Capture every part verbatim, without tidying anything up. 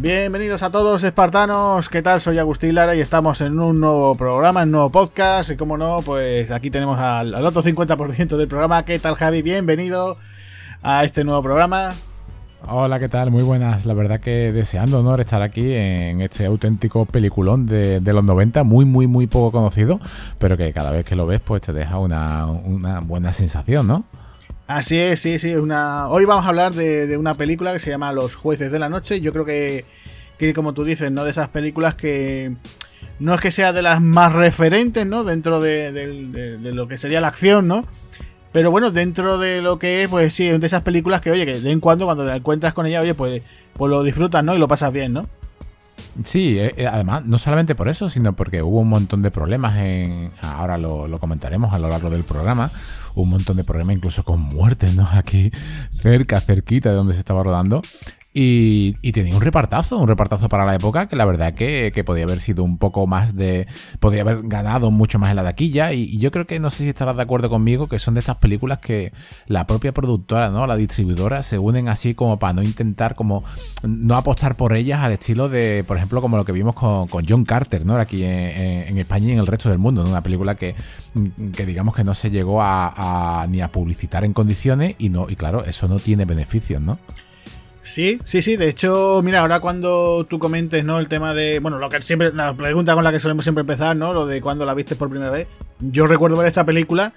Bienvenidos a todos, espartanos. ¿Qué tal? Soy Agustín Lara y estamos en un nuevo programa, en un nuevo podcast. Y como no, pues aquí tenemos al, al otro cincuenta por ciento del programa. ¿Qué tal, Javi? Bienvenido a este nuevo programa. Hola, ¿qué tal? Muy buenas. La verdad que deseando, ¿no?, estar aquí en este auténtico peliculón de, de los noventa, muy, muy, muy poco conocido, pero que cada vez que lo ves, pues te deja una, una buena sensación, ¿no? Así es, sí, sí. Una... Hoy vamos a hablar de, de una película que se llama Los Jueces de la Noche. Yo creo que, que, como tú dices, ¿no?, de esas películas que no es que sea de las más referentes, ¿no?, dentro de, de, de, de lo que sería la acción, ¿no? Pero bueno, dentro de lo que es, pues sí, de esas películas que, oye, que de vez en cuando, cuando te encuentras con ella, oye, pues, pues lo disfrutas, ¿no? Y lo pasas bien, ¿no? Sí, eh, además, no solamente por eso, sino porque hubo un montón de problemas en... Ahora lo, lo comentaremos a lo largo del programa. Un montón de problemas incluso con muertes, ¿no? Aquí cerca, cerquita de donde se estaba rodando. Y, y tenía un repartazo, un repartazo para la época que la verdad que, que podía haber sido un poco más de... Podría haber ganado mucho más en la taquilla y, y yo creo que, no sé si estarás de acuerdo conmigo, que son de estas películas que la propia productora, ¿no?, la distribuidora, se unen así como para no intentar, como no apostar por ellas al estilo de, por ejemplo, como lo que vimos con, con John Carter, ¿no?, aquí en, en, en España y en el resto del mundo, ¿no? Una película que, que digamos que no se llegó a, a ni a publicitar en condiciones y no, y claro, eso no tiene beneficios, ¿no? Sí, sí, sí. De hecho, mira, ahora cuando tú comentes, ¿no?, el tema de... Bueno, lo que siempre... La pregunta con la que solemos siempre empezar, ¿no?, lo de cuando la viste por primera vez. Yo recuerdo ver esta película,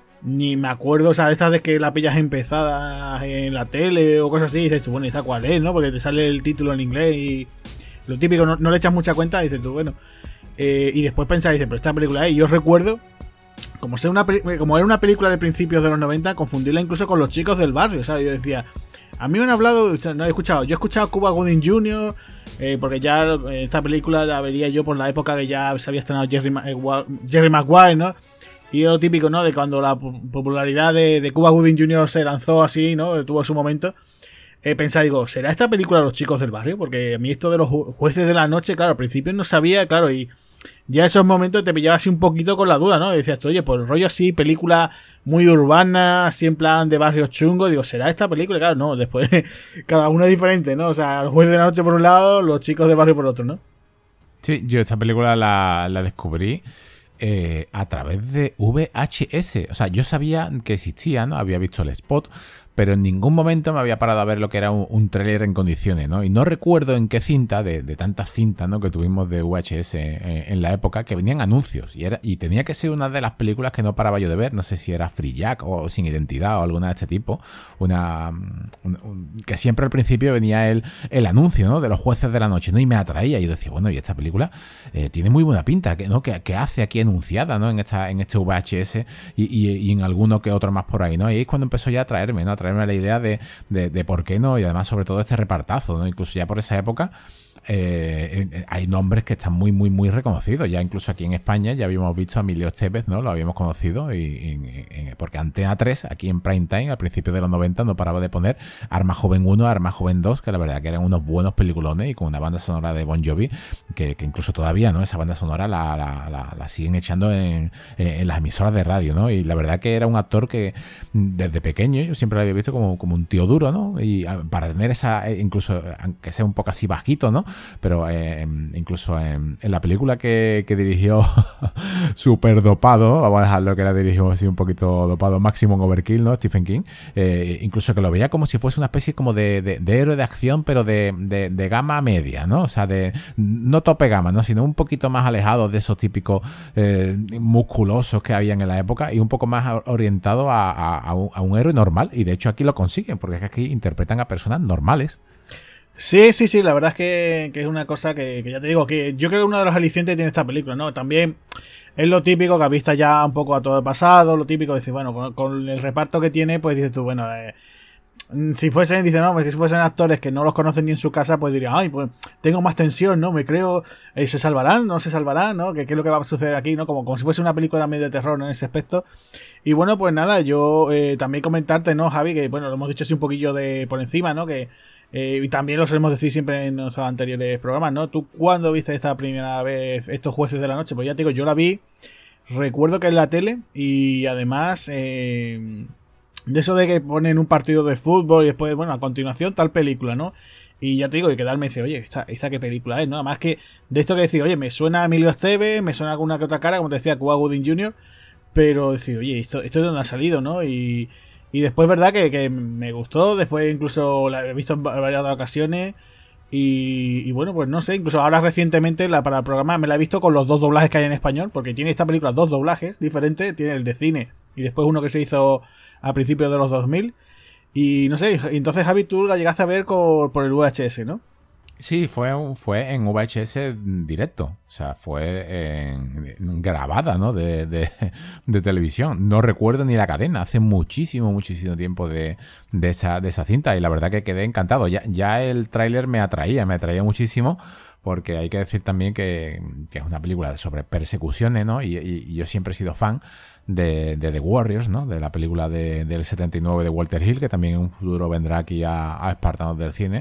ni me acuerdo, o sea, estas de que la pillas empezada en la tele o cosas así, y dices tú, bueno, ¿y esta cuál es, no? Porque te sale el título en inglés y... Lo típico, no, no le echas mucha cuenta, y dices tú, bueno... Eh, y después pensás, dices, pero esta película es... Y yo recuerdo... Como, ser una, como era una película de principios de los noventa, confundirla incluso con Los Chicos del Barrio, ¿sabes? Yo decía... A mí me han hablado, no he escuchado, yo he escuchado Cuba Gooding junior, eh, porque ya esta película la vería yo por la época que ya se había estrenado Jerry, eh, Jerry Maguire, ¿no? Y lo típico, ¿no?, de cuando la popularidad de, de Cuba Gooding junior se lanzó así, ¿no?, tuvo su momento. He pensado, digo, ¿será esta película Los Chicos del Barrio? Porque a mí esto de los jueces de la noche, claro, al principio no sabía, claro, y ya esos momentos te pillaba así un poquito con la duda, ¿no? Y decías tú, oye, pues rollo así, película muy urbana, así en plan de barrios chungos. Digo, ¿será esta película? Y claro, no, después cada una es diferente, ¿no? O sea, el juez de la noche por un lado, Los Chicos de Barrio por otro, ¿no? Sí, yo esta película la, la descubrí eh, a través de V H S. O sea, yo sabía que existía, ¿no? Había visto el spot, pero en ningún momento me había parado a ver lo que era un, un tráiler en condiciones, ¿no? Y no recuerdo en qué cinta, de, de tantas cintas, ¿no?, que tuvimos de V H S en, en la época, que venían anuncios. Y, era, y tenía que ser una de las películas que no paraba yo de ver. No sé si era Free Jack o Sin Identidad o alguna de este tipo. Una un, un, que siempre al principio venía el, el anuncio, ¿no?, de Los Jueces de la Noche, ¿no? Y me atraía. Y yo decía, bueno, y esta película eh, tiene muy buena pinta, ¿no? ¿Qué, qué hace aquí anunciada, ¿no?, en esta en este V H S y, y, y en alguno que otro más por ahí, ¿no? Y ahí es cuando empezó ya a traerme, ¿no? A traerme la idea de, de, de por qué no, y además sobre todo este repartazo, ¿no? Incluso ya por esa época eh, hay nombres que están muy muy muy reconocidos, ya incluso aquí en España ya habíamos visto a Emilio Estevez, ¿no? Lo habíamos conocido y, y, y, porque Antena tres aquí en Prime Time al principio de los noventa no paraba de poner Arma Joven uno, Arma Joven dos, que la verdad que eran unos buenos peliculones y con una banda sonora de Bon Jovi que, que incluso todavía, ¿no?, esa banda sonora la, la, la, la siguen echando en, en las emisoras de radio, ¿no? Y la verdad que era un actor que desde pequeño yo siempre lo había visto como, como un tío duro, ¿no? Y para tener esa, incluso aunque sea un poco así bajito, ¿no?, pero eh, incluso en, en la película que, que dirigió super dopado, vamos a dejarlo que la dirigió así un poquito dopado, Maximum Overkill, ¿no?, Stephen King, eh, incluso que lo veía como si fuese una especie como de, de, de héroe de acción, pero de, de, de gama media, ¿no? O sea, de no tope gama, ¿no?, sino un poquito más alejado de esos típicos eh, musculosos que habían en la época y un poco más orientado a, a, a, un, a un héroe normal. Y de hecho aquí lo consiguen, porque es que aquí interpretan a personas normales. Sí, sí, sí, la verdad es que, que es una cosa que, que ya te digo, que yo creo que uno de los alicientes que tiene esta película, ¿no? También es lo típico que has visto ya un poco a todo el pasado, lo típico de decir, bueno, con, con el reparto que tiene, pues dices tú, bueno, eh, si fuesen, dice, no, que si fuesen actores que no los conocen ni en su casa, pues dirían, ay, pues tengo más tensión, ¿no? Me creo, eh, ¿se salvarán? ¿No se salvarán? ¿No? ¿Qué, qué es lo que va a suceder aquí? ¿No? Como, como si fuese una película también de terror, ¿no?, en ese aspecto. Y bueno, pues nada, yo eh, también comentarte, ¿no, Javi? Que bueno, lo hemos dicho así un poquillo de por encima, ¿no? Que Eh, y también lo solemos decir siempre en nuestros anteriores programas, ¿no? ¿Tú cuándo viste esta primera vez estos Jueces de la Noche? Pues ya te digo, yo la vi, recuerdo que en la tele y además eh, de eso de que ponen un partido de fútbol y después, bueno, a continuación tal película, ¿no? Y ya te digo, y quedarme y decir, oye, ¿esta, esta qué película es, ¿no? Además que de esto que decir, oye, me suena a Emilio Estevez, me suena a alguna que otra cara, como te decía, Cuba Gooding junior, pero decir, oye, esto, esto es de dónde ha salido, ¿no? Y, y después, verdad, que, que me gustó, después incluso la he visto en varias ocasiones. Y, y bueno, pues no sé, incluso ahora recientemente la, para el programa me la he visto con los dos doblajes que hay en español, porque tiene esta película dos doblajes diferentes, tiene el de cine y después uno que se hizo a principios de los dos mil. Y no sé, entonces Javi, tú la llegaste a ver con, por el V H S, ¿no? Sí, fue, un, fue en V H S directo, o sea, fue en, en grabada, ¿no? De, de, de televisión. No recuerdo ni la cadena, hace muchísimo, muchísimo tiempo de, de, esa, de esa cinta y la verdad que quedé encantado. Ya, ya el tráiler me atraía, me atraía muchísimo porque hay que decir también que, que es una película sobre persecuciones, ¿no? Y, y, y yo siempre he sido fan de, de The Warriors, ¿no? De la película de, del setenta y nueve de Walter Hill, que también en un futuro vendrá aquí a, a Espartanos del Cine.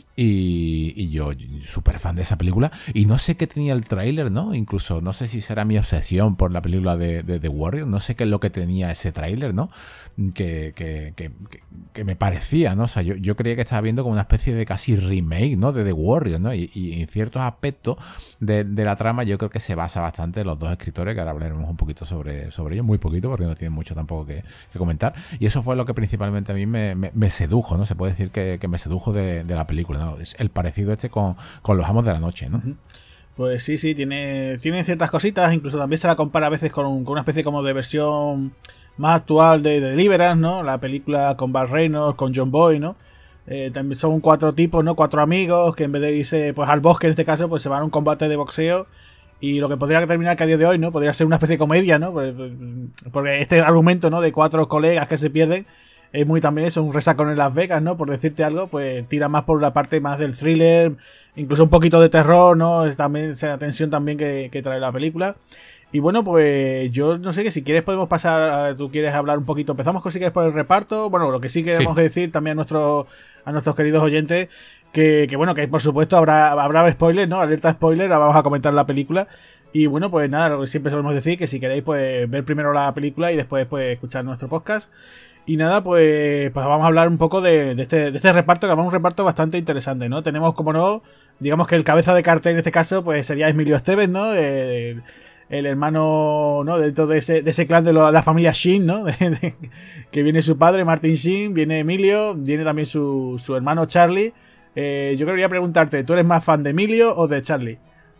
Y, y yo, súper fan de esa película. Y no sé qué tenía el tráiler, ¿no? Incluso no sé si será mi obsesión por la película de, de The Warrior. No sé qué es lo que tenía ese tráiler, ¿no? Que, que, que, que me parecía, ¿no? O sea, yo, yo creía que estaba viendo como una especie de casi remake, ¿no? De The Warrior, ¿no? Y, y en ciertos aspectos de, de la trama yo creo que se basa bastante en los dos escritores, que ahora hablaremos un poquito sobre, sobre ellos, muy poquito, porque no tienen mucho tampoco que, que comentar. Y eso fue lo que principalmente a mí me, me, me sedujo, ¿no? Se puede decir que, que me sedujo de, de la película, ¿no? Es el parecido este con, con Los Amos de la Noche, ¿no? Pues sí, sí, tiene, tiene ciertas cositas, incluso también se la compara a veces con, con una especie como de versión más actual de, de Deliverance, ¿no? La película con Burt Reynolds, con John Boy, ¿no? Eh, también son cuatro tipos, ¿no? Cuatro amigos que en vez de irse pues al bosque en este caso, pues se van a un combate de boxeo. Y lo que podría terminar que a día de hoy, ¿no? Podría ser una especie de comedia, ¿no? Porque este argumento, ¿no? De cuatro colegas que se pierden es muy también eso, un resacón en Las Vegas, ¿no? Por decirte algo, pues tira más por la parte más del thriller, incluso un poquito de terror, ¿no? Es también esa tensión también que, que trae la película. Y bueno, pues yo no sé, que si quieres podemos pasar, a, tú quieres hablar un poquito, empezamos con si quieres por el reparto. Bueno, lo que sí queremos sí. que decir también a, nuestro, a nuestros queridos oyentes, que, que bueno, que por supuesto habrá, habrá spoilers, ¿no? Alerta spoiler, vamos a comentar la película. Y bueno, pues nada, lo que siempre solemos decir, que si queréis pues ver primero la película y después pues escuchar nuestro podcast. Y nada, pues, pues vamos a hablar un poco de, de, este, de este reparto, que es un reparto bastante interesante, ¿no? Tenemos, como no, digamos que el cabeza de cartel en este caso, pues sería Emilio Estevez, ¿no? El, el hermano, ¿no? Dentro de ese, de ese clan de lo, la familia Sheen, ¿no? De, de, que viene su padre, Martin Sheen, viene Emilio, viene también su, su hermano Charlie. Eh, yo quería preguntarte, ¿tú eres más fan de Emilio o de Charlie?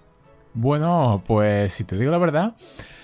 Bueno, pues si te digo la verdad,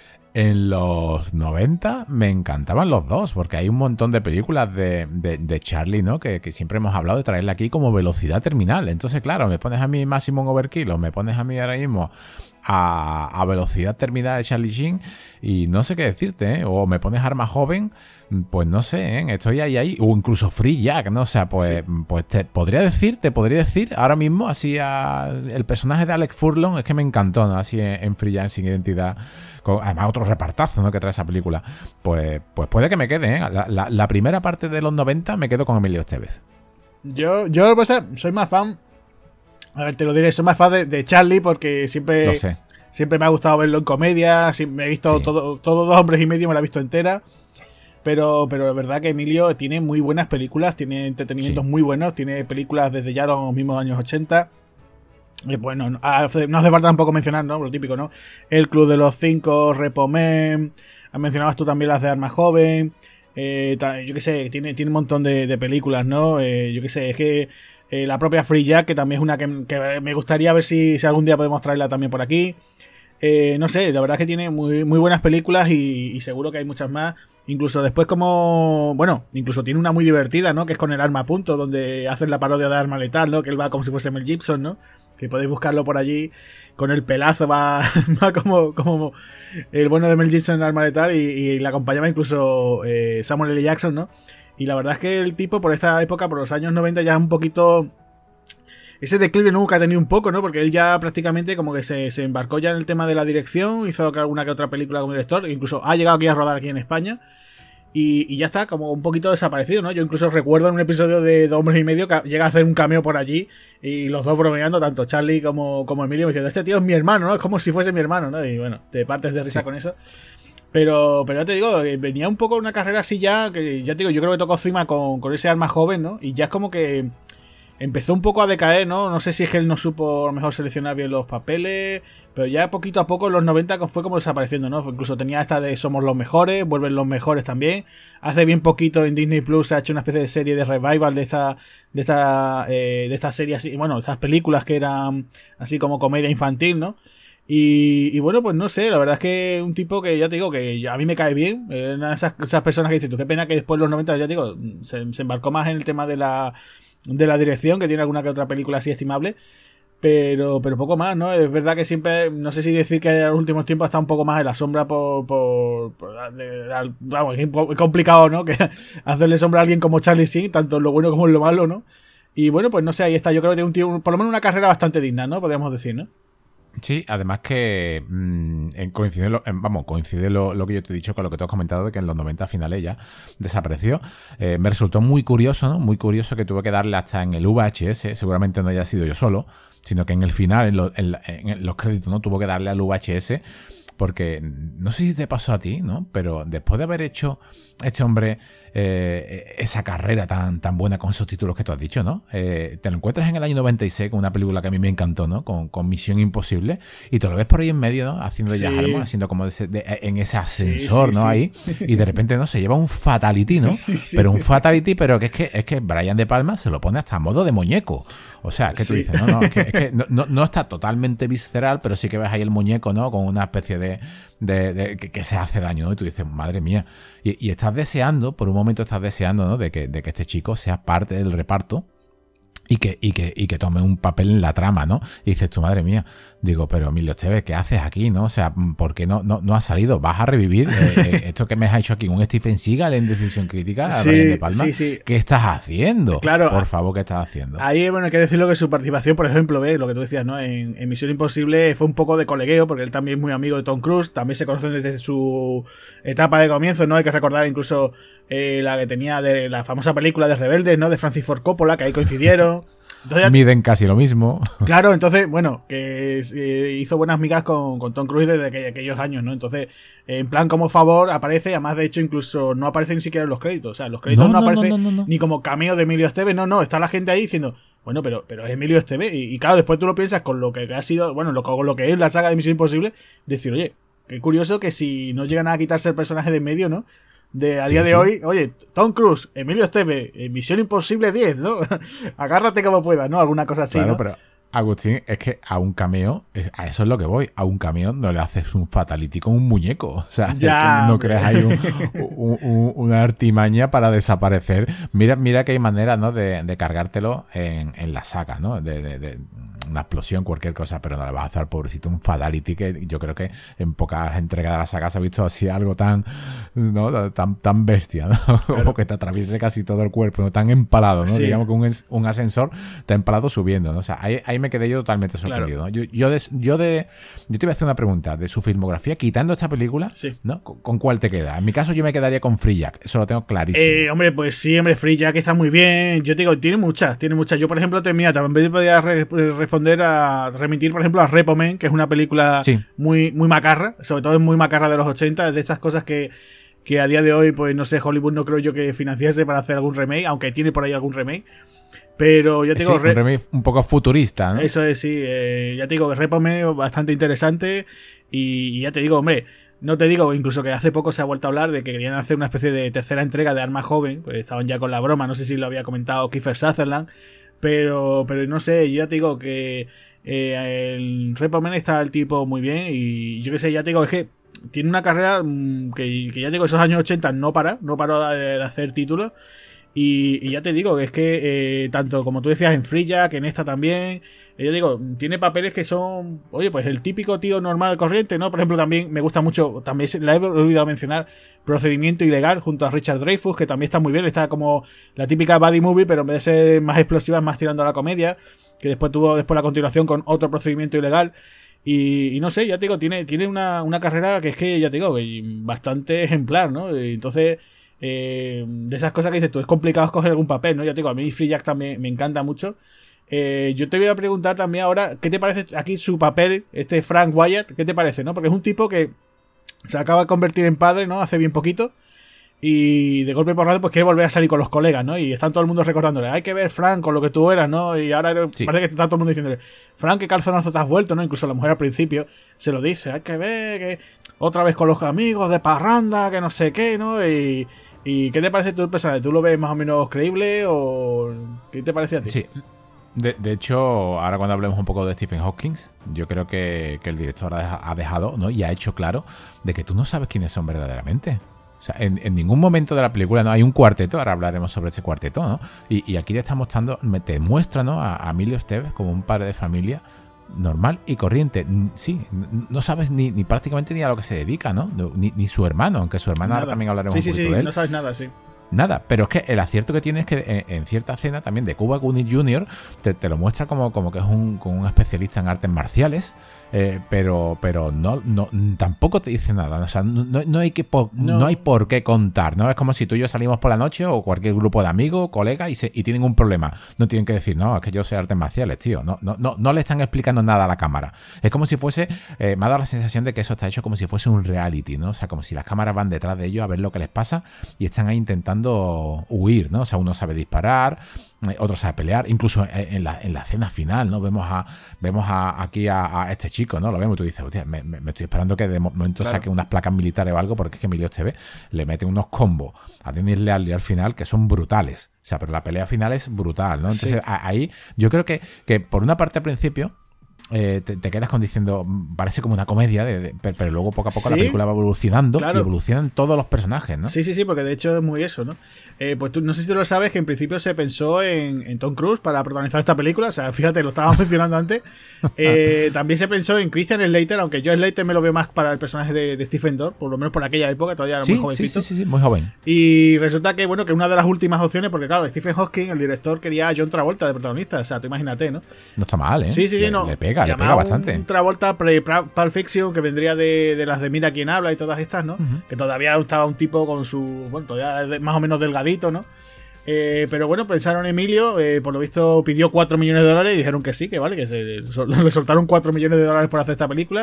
en los noventa me encantaban los dos, porque hay un montón de películas de, de, de Charlie, ¿no? Que, que siempre hemos hablado de traerla aquí como Velocidad Terminal. Entonces, claro, me pones a mí Maximum Overkill o me pones a mí ahora mismo a, a Velocidad Terminal de Charlie Sheen y no sé qué decirte, ¿eh? O me pones Arma Joven, pues no sé, ¿eh? Estoy ahí, ahí, o incluso Free Jack, ¿no? O sea, pues, sí. pues te podría decir, te podría decir ahora mismo, así a, el personaje de Alex Furlong es que me encantó, ¿no? Así en, en Free Jack, Sin Identidad, con, además otro repartazo, ¿no? Que trae esa película. Pues, pues puede que me quede, ¿eh? La, la, la primera parte de los noventa me quedo con Emilio Estevez. Yo, yo pues, soy más fan. A ver, te lo diré, soy más fan de, de Charlie porque siempre, lo sé. siempre me ha gustado verlo en comedia. Me he visto sí. todo, todo Dos Hombres y Medio, me la he visto entera. Pero, pero es verdad que Emilio tiene muy buenas películas, tiene entretenimientos sí. muy buenos, tiene películas desde ya los mismos años ochenta. Y bueno, no hace, no hace falta tampoco mencionar, ¿no? Lo típico, ¿no? El Club de los Cinco, Repo Man, mencionabas tú también las de Arma Joven. Eh, yo qué sé, tiene, tiene un montón de, de películas, ¿no? Eh, yo qué sé, es que eh, la propia Free Jack, que también es una que, que me gustaría ver si, si algún día podemos traerla también por aquí. Eh, no sé, la verdad es que tiene muy, muy buenas películas y, y seguro que hay muchas más. Incluso después como... Bueno, incluso tiene una muy divertida, ¿no? Que es con el Arma a Punto, donde hacen la parodia de Arma Letal, ¿no? Que él va como si fuese Mel Gibson, ¿no? Que podéis buscarlo por allí. Con el pelazo va, va como, como el bueno de Mel Gibson en Arma Letal y, y le acompañaba incluso eh, Samuel L. Jackson, ¿no? Y la verdad es que el tipo por esta época, por los años noventa, ya es un poquito... Ese declive nunca ha tenido un poco, ¿no? Porque él ya prácticamente como que se, se embarcó ya en el tema de la dirección, hizo alguna que otra película como director, incluso ha llegado aquí a rodar aquí en España. Y, y ya está, como un poquito desaparecido, ¿no? Yo incluso recuerdo en un episodio de Dos Hombres y Medio que llega a hacer un cameo por allí y los dos bromeando, tanto Charlie como, como Emilio, diciendo, este tío es mi hermano, ¿no? Es como si fuese mi hermano, ¿no? Y bueno, te partes de risa sí. con eso. Pero, pero ya te digo, venía un poco una carrera así ya, que ya te digo, yo creo que tocó cima con, con ese Arma Joven, ¿no? Y ya es como que empezó un poco a decaer, ¿no? No sé si es que él no supo a lo mejor seleccionar bien los papeles, pero ya poquito a poco en los noventa fue como desapareciendo, ¿no? Incluso tenía esta de Somos los Mejores, Vuelven los Mejores también. Hace bien poquito en Disney Plus se ha hecho una especie de serie de revival de esta de esta eh, de esta serie así, bueno, estas películas que eran así como comedia infantil, ¿no? Y, y bueno, pues no sé, la verdad es que un tipo que ya te digo que a mí me cae bien, eh, una de esas, esas personas que dices tú, qué pena que después de los noventa, ya te digo, se, se embarcó más en el tema de la de la dirección, que tiene alguna que otra película así estimable, pero pero poco más, ¿no? Es verdad que siempre, no sé si decir que en los últimos tiempos está un poco más en la sombra por... por, por de, de, vamos, es complicado, ¿no? Que hacerle sombra a alguien como Charlie Sheen, tanto en lo bueno como en lo malo, ¿no? Y bueno, pues no sé, ahí está, yo creo que tiene un tío, por lo menos una carrera bastante digna, ¿no? Podríamos decir, ¿no? Sí, además que mmm, coincide, lo, vamos, coincide lo, lo que yo te he dicho con lo que tú has comentado de que en los noventa finales ya desapareció. Eh, me resultó muy curioso, ¿no? Muy curioso que tuve que darle hasta en el V H S, seguramente no haya sido yo solo, sino que en el final, en, lo, en, en los créditos, ¿no? Tuvo que darle al V H S porque no sé si te pasó a ti, ¿no? Pero después de haber hecho este hombre eh, esa carrera tan, tan buena con esos títulos que tú has dicho, ¿no? Eh, te lo encuentras en el año noventa y seis con una película que a mí me encantó, ¿no? Con, con Misión Imposible, y te lo ves por ahí en medio, ¿no? Haciendo Sí. ya Harmon, haciendo como de ese, de, en ese ascensor, Sí, sí, ¿no? sí. Ahí, y de repente, ¿no? Se lleva un fatality, ¿no? Sí, sí. Pero un fatality, pero que es que, es que Brian De Palma se lo pone hasta a modo de muñeco. O sea, que tú Sí. dices, no, no, es que, es que no, no, no está totalmente visceral, pero sí que ves ahí el muñeco, ¿no? Con una especie de, de, de que, que se hace daño, ¿no? Y tú dices, madre mía. Y, y estás deseando, por un momento estás deseando, ¿no? De que, de que este chico sea parte del reparto y que, y que, y que tome un papel en la trama, ¿no? Y dices tú, madre mía, digo, pero Emilio Estevez, ¿qué haces aquí, no? O sea, ¿por qué no, no, no has salido? ¿Vas a revivir eh, eh, esto que me has hecho aquí? ¿Un Stephen Seagal en Decisión Crítica? A Sí, Brian De Palma. sí, sí. ¿Qué estás haciendo? Claro. Por favor, ¿qué estás haciendo? Ahí, bueno, hay que decirlo que su participación, por ejemplo, ¿ves? Lo que tú decías, ¿no? En, en Misión Imposible fue un poco de colegueo, porque él también es muy amigo de Tom Cruise, también se conocen desde su etapa de comienzo, ¿no? Hay que recordar incluso eh, la que tenía de la famosa película de Rebeldes, ¿no? De Francis Ford Coppola, que ahí coincidieron. Entonces, ya- Miden casi lo mismo. Claro, entonces, bueno, que eh, hizo buenas migas con, con Tom Cruise desde aqu- aquellos años, ¿no? Entonces, en plan como favor aparece, además de hecho incluso no aparece ni siquiera en los créditos, o sea, en los créditos No, no, no, aparece no, no, no. ni como cameo de Emilio Estevez, no, no, está la gente ahí diciendo, bueno, pero, pero es Emilio Estevez, y, y claro, después tú lo piensas con lo que ha sido, bueno, lo, con lo que es la saga de Misión Imposible, decir, oye, qué curioso que si no llegan a quitarse el personaje de en medio, ¿no? De a Sí, día de sí. hoy, oye, Tom Cruise, Emilio Estevez, eh, Misión Imposible diez, ¿no? Agárrate como puedas, ¿no? Alguna cosa así, Claro, ¿no? pero Agustín, es que a un cameo, es- a eso es lo que voy, a un cameo no le haces un fatality con un muñeco. O sea, Ya, es que no hombre. creas ahí un- un- un- una artimaña para desaparecer. Mira, mira que hay maneras, ¿no? de, de cargártelo en, en la saga, ¿no? De, de- de una explosión, cualquier cosa, pero no le vas a hacer, pobrecito, un fatality que yo creo que en pocas entregas de la saga se ha visto así algo tan, ¿no? Tan, tan bestia, ¿no? Como que te atraviese casi todo el cuerpo, ¿no? Tan empalado, ¿no? Sí. Digamos que un, es- un ascensor te ha empalado subiendo, ¿no? O sea, ahí, ahí me quedé yo totalmente sorprendido, ¿no? Yo, yo, de, yo de yo te voy a hacer una pregunta de su filmografía, quitando esta película, Sí. ¿no? ¿Con, con cuál te queda? En mi caso yo me quedaría con Free Jack, eso lo tengo clarísimo. Eh, hombre, pues sí, hombre, Free Jack está muy bien. Yo te digo, tiene muchas, tiene muchas. Yo, por ejemplo, te, mira, también podría re- responder a remitir, por ejemplo, a Repo Man, que es una película Sí. muy, muy macarra, sobre todo es muy macarra de los ochenta, es de estas cosas que, que a día de hoy, pues no sé, Hollywood no creo yo que financiase para hacer algún remake, aunque tiene por ahí algún remake. Pero ya te Sí, digo, un Re- remake un poco futurista, ¿no? eso es, sí. Eh, ya te digo que Repo Man bastante interesante. Y, y ya te digo, hombre, no te digo, incluso que hace poco se ha vuelto a hablar de que querían hacer una especie de tercera entrega de Arma Joven. Pues estaban ya con la broma, no sé si lo había comentado Kiefer Sutherland. Pero, pero no sé, yo ya te digo que eh, el Repo Man está el tipo muy bien. Y yo qué sé, ya te digo, es que tiene una carrera mmm, que, que ya te digo, esos años ochenta no para, no paró de, de hacer títulos. Y, y ya te digo, que es que eh, tanto como tú decías en Free Jack, en esta también, eh, yo digo, tiene papeles que son, oye, pues el típico tío normal, corriente, ¿no? Por ejemplo, también me gusta mucho, también se- la he olvidado mencionar, Procedimiento Ilegal, junto a Richard Dreyfuss, que también está muy bien, está como la típica buddy movie, pero en vez de ser más explosiva, es más tirando a la comedia, que después tuvo después la continuación con otro Procedimiento Ilegal. Y, y no sé, ya te digo, tiene, tiene una, una carrera que es que, ya te digo, bastante ejemplar, ¿no? Y entonces... Eh, de esas cosas que dices tú, es complicado escoger algún papel, ¿no? Ya te digo, a mí Free Jack también me encanta mucho. Eh, yo te voy a preguntar también ahora, ¿qué te parece aquí su papel, este Frank Wyatt? ¿Qué te parece, no? Porque es un tipo que se acaba de convertir en padre, ¿no? Hace bien poquito. Y de golpe por rato pues quiere volver a salir con los colegas, ¿no? Y están todo el mundo recordándole, hay que ver, Frank, con lo que tú eras, ¿no? Y ahora sí. Parece que está todo el mundo diciéndole, Frank, qué calzonazo te has vuelto, ¿no? Incluso la mujer al principio se lo dice, hay que ver, que otra vez con los amigos de parranda, que no sé qué, ¿no? Y, y ¿qué te parece tú el personaje? ¿Tú lo ves más o menos creíble o qué te parece a ti? Sí. De, de hecho, ahora cuando hablemos un poco de Stephen Hawking, yo creo que, que el director ha dejado, ¿no? Y ha hecho claro de que tú no sabes quiénes son verdaderamente. O sea, en, en ningún momento de la película no hay un cuarteto, ahora hablaremos sobre ese cuarteto, ¿no? Y, y aquí te está mostrando, te muestra, ¿no? A, a Emilio Estevez como un padre de familia normal y corriente. Sí, no sabes ni, ni prácticamente ni a lo que se dedica, ¿no? Ni, ni su hermano, aunque su hermano ahora también hablaremos sí, un sí, poquito sí, de él. No sabes nada, sí. Nada, pero es que el acierto que tiene es que en, en cierta escena también de Cuba Gooding junior te, te lo muestra como, como que es un, como un especialista en artes marciales, eh, pero pero no, no tampoco te dice nada, o sea, no, no hay que po, no. no hay por qué contar, ¿no? Es como si tú y yo salimos por la noche o cualquier grupo de amigos, colegas y, se, y tienen un problema, no tienen que decir, no, es que yo sé artes marciales, tío, no, no, no, no le están explicando nada a la cámara, es como si fuese, eh, me ha dado la sensación de que eso está hecho como si fuese un reality, ¿no? O sea, como si las cámaras van detrás de ellos a ver lo que les pasa y están ahí intentando huir, ¿no? O sea, uno sabe disparar, otro sabe pelear, incluso en la, en la escena final, ¿no? Vemos a vemos a, aquí a, a este chico, ¿no? Lo vemos y tú dices, hostia, me, me, me estoy esperando que de momento claro. saque unas placas militares o algo, porque es que Emilio Estevez le mete unos combos a Denis Leary al final que son brutales. O sea, pero la pelea final es brutal, ¿no? Entonces, sí. a, ahí yo creo que, que por una parte al principio Eh, te, te quedas con diciendo, parece como una comedia, de, de, pero luego poco a poco ¿Sí? la película va evolucionando claro. y evolucionan todos los personajes, ¿no? Sí, sí, sí, porque de hecho es muy eso, ¿no? Eh, pues tú, no sé si tú lo sabes, que en principio se pensó en, en Tom Cruise para protagonizar esta película, o sea, fíjate, lo estábamos mencionando antes. Eh, también se pensó en Christian Slater, aunque yo Slater me lo veo más para el personaje de, de Stephen Dorff, por lo menos por aquella época, todavía era sí, muy jovencito. Sí, sí, sí, sí, muy joven. Y resulta que, bueno, que una de las últimas opciones, porque claro, Stephen Hawking, el director, quería a John Travolta de protagonista, o sea, tú imagínate, ¿no? No está mal, ¿eh? Sí, sí, le, no. Le pega, le pega bastante. Travolta pre-Pulp Fiction, que vendría de, de las de Mira quién habla y todas estas, ¿no? Uh-huh. Que todavía estaba un tipo con su... Bueno, todavía más o menos delgadito, ¿no? Eh, pero bueno, pensaron Emilio, eh, por lo visto pidió cuatro millones de dólares y dijeron que sí, que vale, que se le soltaron cuatro millones de dólares por hacer esta película.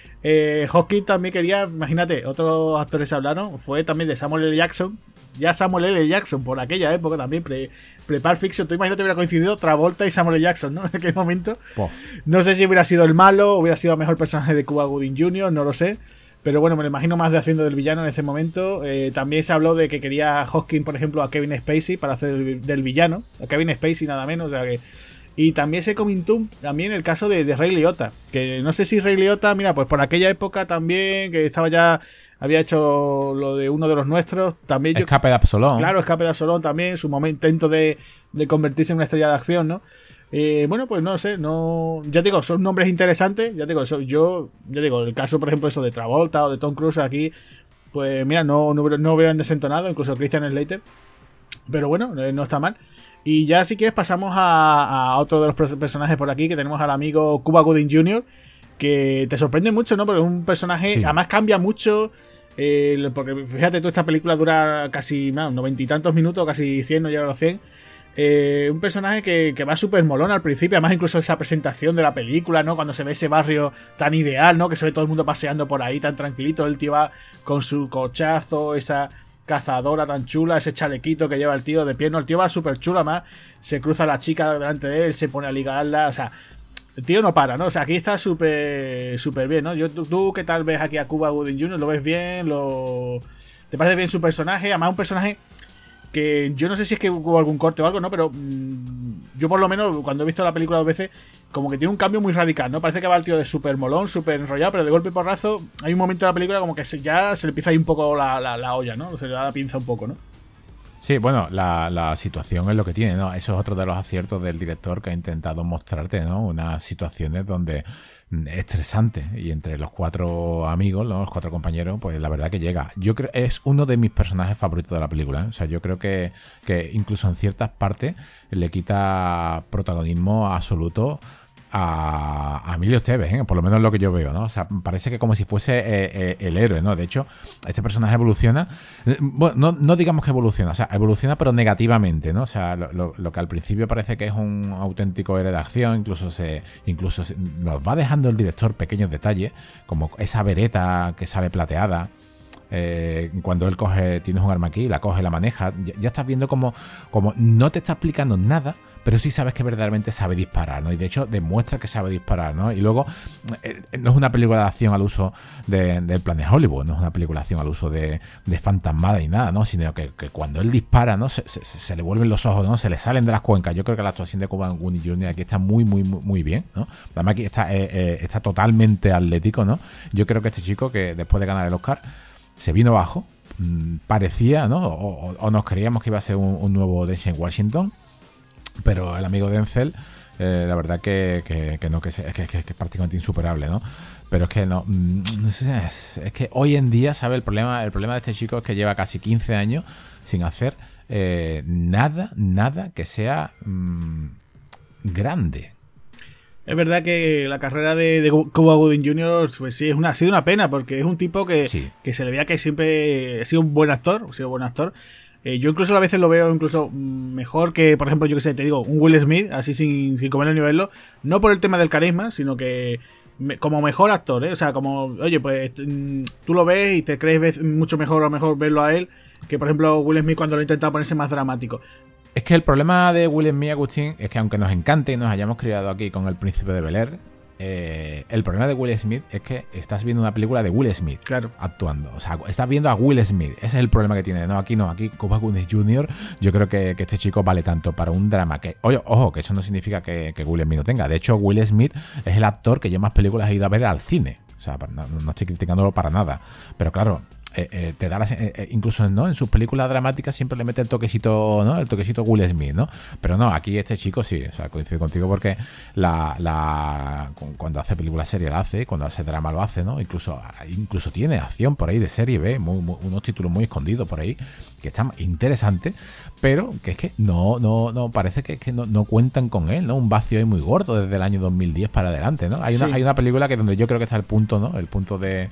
Eh, Hawking también quería, imagínate, otros actores hablaron, fue también de Samuel L. Jackson. Ya Samuel L. Jackson, por aquella época también, pre, pre Pulp Fiction, tú imagínate hubiera coincidido Travolta y Samuel L. Jackson, ¿no? En aquel momento. Oh. No sé si hubiera sido el malo, hubiera sido el mejor personaje de Cuba Gooding junior, no lo sé. Pero bueno, me lo imagino más de haciendo del villano en ese momento. Eh, también se habló de que quería Hawking, por ejemplo, a Kevin Spacey para hacer del, del villano. A Kevin Spacey nada menos, o sea que... Y también se comentó también el caso de, de Ray Liotta, que no sé si Ray Liotta, mira, pues por aquella época también, que estaba ya, había hecho lo de uno de los nuestros, también Escape yo, de Absalón. Claro, Escape de Absalón también, su momento intento de, de convertirse en una estrella de acción, ¿no? Eh, bueno, pues no sé, no, ya te digo, son nombres interesantes, ya te digo, eso, yo, ya digo, el caso, por ejemplo, eso de Travolta o de Tom Cruise aquí, pues mira, no, no, no hubieran desentonado, incluso Christian Slater, pero bueno, eh, no está mal. Y ya si quieres pasamos a, a otro de los personajes por aquí, que tenemos al amigo Cuba Gooding junior, que te sorprende mucho, ¿no? Porque es un personaje, sí. además cambia mucho, eh, porque fíjate tú, esta película dura casi no, noventa y tantos minutos, casi cien, no llega a los cien. Eh, un personaje que, que va súper molón al principio, además incluso esa presentación de la película, ¿no? Cuando se ve ese barrio tan ideal, ¿no? Que se ve todo el mundo paseando por ahí tan tranquilito, el tío va con su cochazo, esa... cazadora tan chula, ese chalequito que lleva el tío de pie, no, el tío va súper chula, más se cruza la chica delante de él, se pone a ligarla, o sea, el tío no para, ¿no? O sea, aquí está súper súper bien, ¿no? Yo, tú, tú, ¿qué tal ves aquí a Cuba Gooding junior? ¿Lo ves bien? ¿Lo... ¿Te parece bien su personaje? Además, un personaje que yo no sé si es que hubo algún corte o algo, ¿no? Pero mmm, yo por lo menos, cuando he visto la película dos veces, como que tiene un cambio muy radical, ¿no? Parece que va el tío de súper molón, súper enrollado, pero de golpe y porrazo hay un momento de la película como que se, ya se le empieza ahí un poco la, la, la olla, ¿no? Se le da la pinza un poco, ¿no? Sí, bueno, la, la situación es lo que tiene, ¿no? Eso es otro de los aciertos del director, que ha intentado mostrarte, ¿no? Unas situaciones donde estresante, y entre los cuatro amigos, ¿no? Los cuatro compañeros, pues la verdad que llega. Yo creo es uno de mis personajes favoritos de la película, ¿eh? O sea, yo creo que, que incluso en ciertas partes le quita protagonismo absoluto a, a Emilio Estevez, ¿eh? Por lo menos lo que yo veo, ¿no? O sea, parece que como si fuese eh, eh, el héroe, ¿no? De hecho, este personaje evoluciona, eh, bueno, no, no digamos que evoluciona, o sea, evoluciona pero negativamente, ¿no? O sea, lo, lo, lo que al principio parece que es un auténtico héroe de acción, incluso se incluso se, nos va dejando el director pequeños detalles, como esa vereta que sale plateada, Eh, cuando él coge, tienes un arma aquí, la coge, la maneja, ya, ya estás viendo como, como no te está explicando nada, pero sí sabes que verdaderamente sabe disparar, ¿no? Y de hecho demuestra que sabe disparar, ¿no? Y luego eh, no es una película de acción al uso de, del plan de Hollywood, no es una película de acción al uso de, de fantasmada y nada, ¿no? Sino que, que cuando él dispara, ¿no? Se, se, se le vuelven los ojos, ¿no? Se le salen de las cuencas. Yo creo que la actuación de Cuba Gooding junior aquí está muy, muy, muy, muy bien, ¿no? Además aquí está, eh, eh, está totalmente atlético, ¿no? Yo creo que este chico, que después de ganar el Oscar, se vino abajo, mmm, parecía, ¿no? O, o, o nos creíamos que iba a ser un, un nuevo Denzel Washington. Pero el amigo Denzel, eh, la verdad que, que, que no, que es, que, que, que es prácticamente insuperable, ¿no? Pero es que no, es, es que hoy en día, ¿sabe? El problema, el problema de este chico es que lleva casi quince años sin hacer eh, nada, nada que sea mmm, grande. Es verdad que la carrera de, de Cuba Gooding junior pues sí, es una, ha sido una pena, porque es un tipo que, sí. que se le veía que siempre ha sido un buen actor, ha sido un buen actor. Eh, yo incluso a veces lo veo incluso mejor que, por ejemplo, yo que sé, te digo, un Will Smith, así sin, sin comerlo ni verlo, no por el tema del carisma, sino que me, como mejor actor, ¿eh? O sea, como, oye, pues tú lo ves y te crees ves mucho mejor o mejor verlo a él que, por ejemplo, Will Smith cuando lo ha intentado ponerse más dramático. Es que el problema de Will Smith, Agustín, es que aunque nos encante y nos hayamos criado aquí con El Príncipe de Bel-Air, Eh, el problema de Will Smith es que estás viendo una película de Will Smith, claro, actuando. O sea, estás viendo a Will Smith. Ese es el problema que tiene. No, aquí no, aquí Cuba Gooding junior Yo creo que, que este chico vale tanto para un drama que, oye, ojo, que eso no significa que, que Will Smith no tenga. De hecho, Will Smith es el actor que yo más películas he ido a ver al cine. O sea, no, no estoy criticándolo para nada. Pero claro, Eh, eh, te da la, eh, incluso, ¿no? En sus películas dramáticas siempre le mete el toquecito, ¿no? El toquecito Will Smith, ¿no? Pero no, aquí este chico sí, o sea, coincido contigo porque la, la cuando hace película serie la hace, cuando hace drama lo hace, ¿no? Incluso, incluso tiene acción por ahí de serie B, muy, muy, unos títulos muy escondidos por ahí que están interesantes, pero que es que no, no, no parece que, que no, no cuentan con él, ¿no? Un vacío ahí muy gordo desde el año dos mil diez para adelante, ¿no? Hay una, sí. hay una película que donde yo creo que está el punto, ¿no? El punto de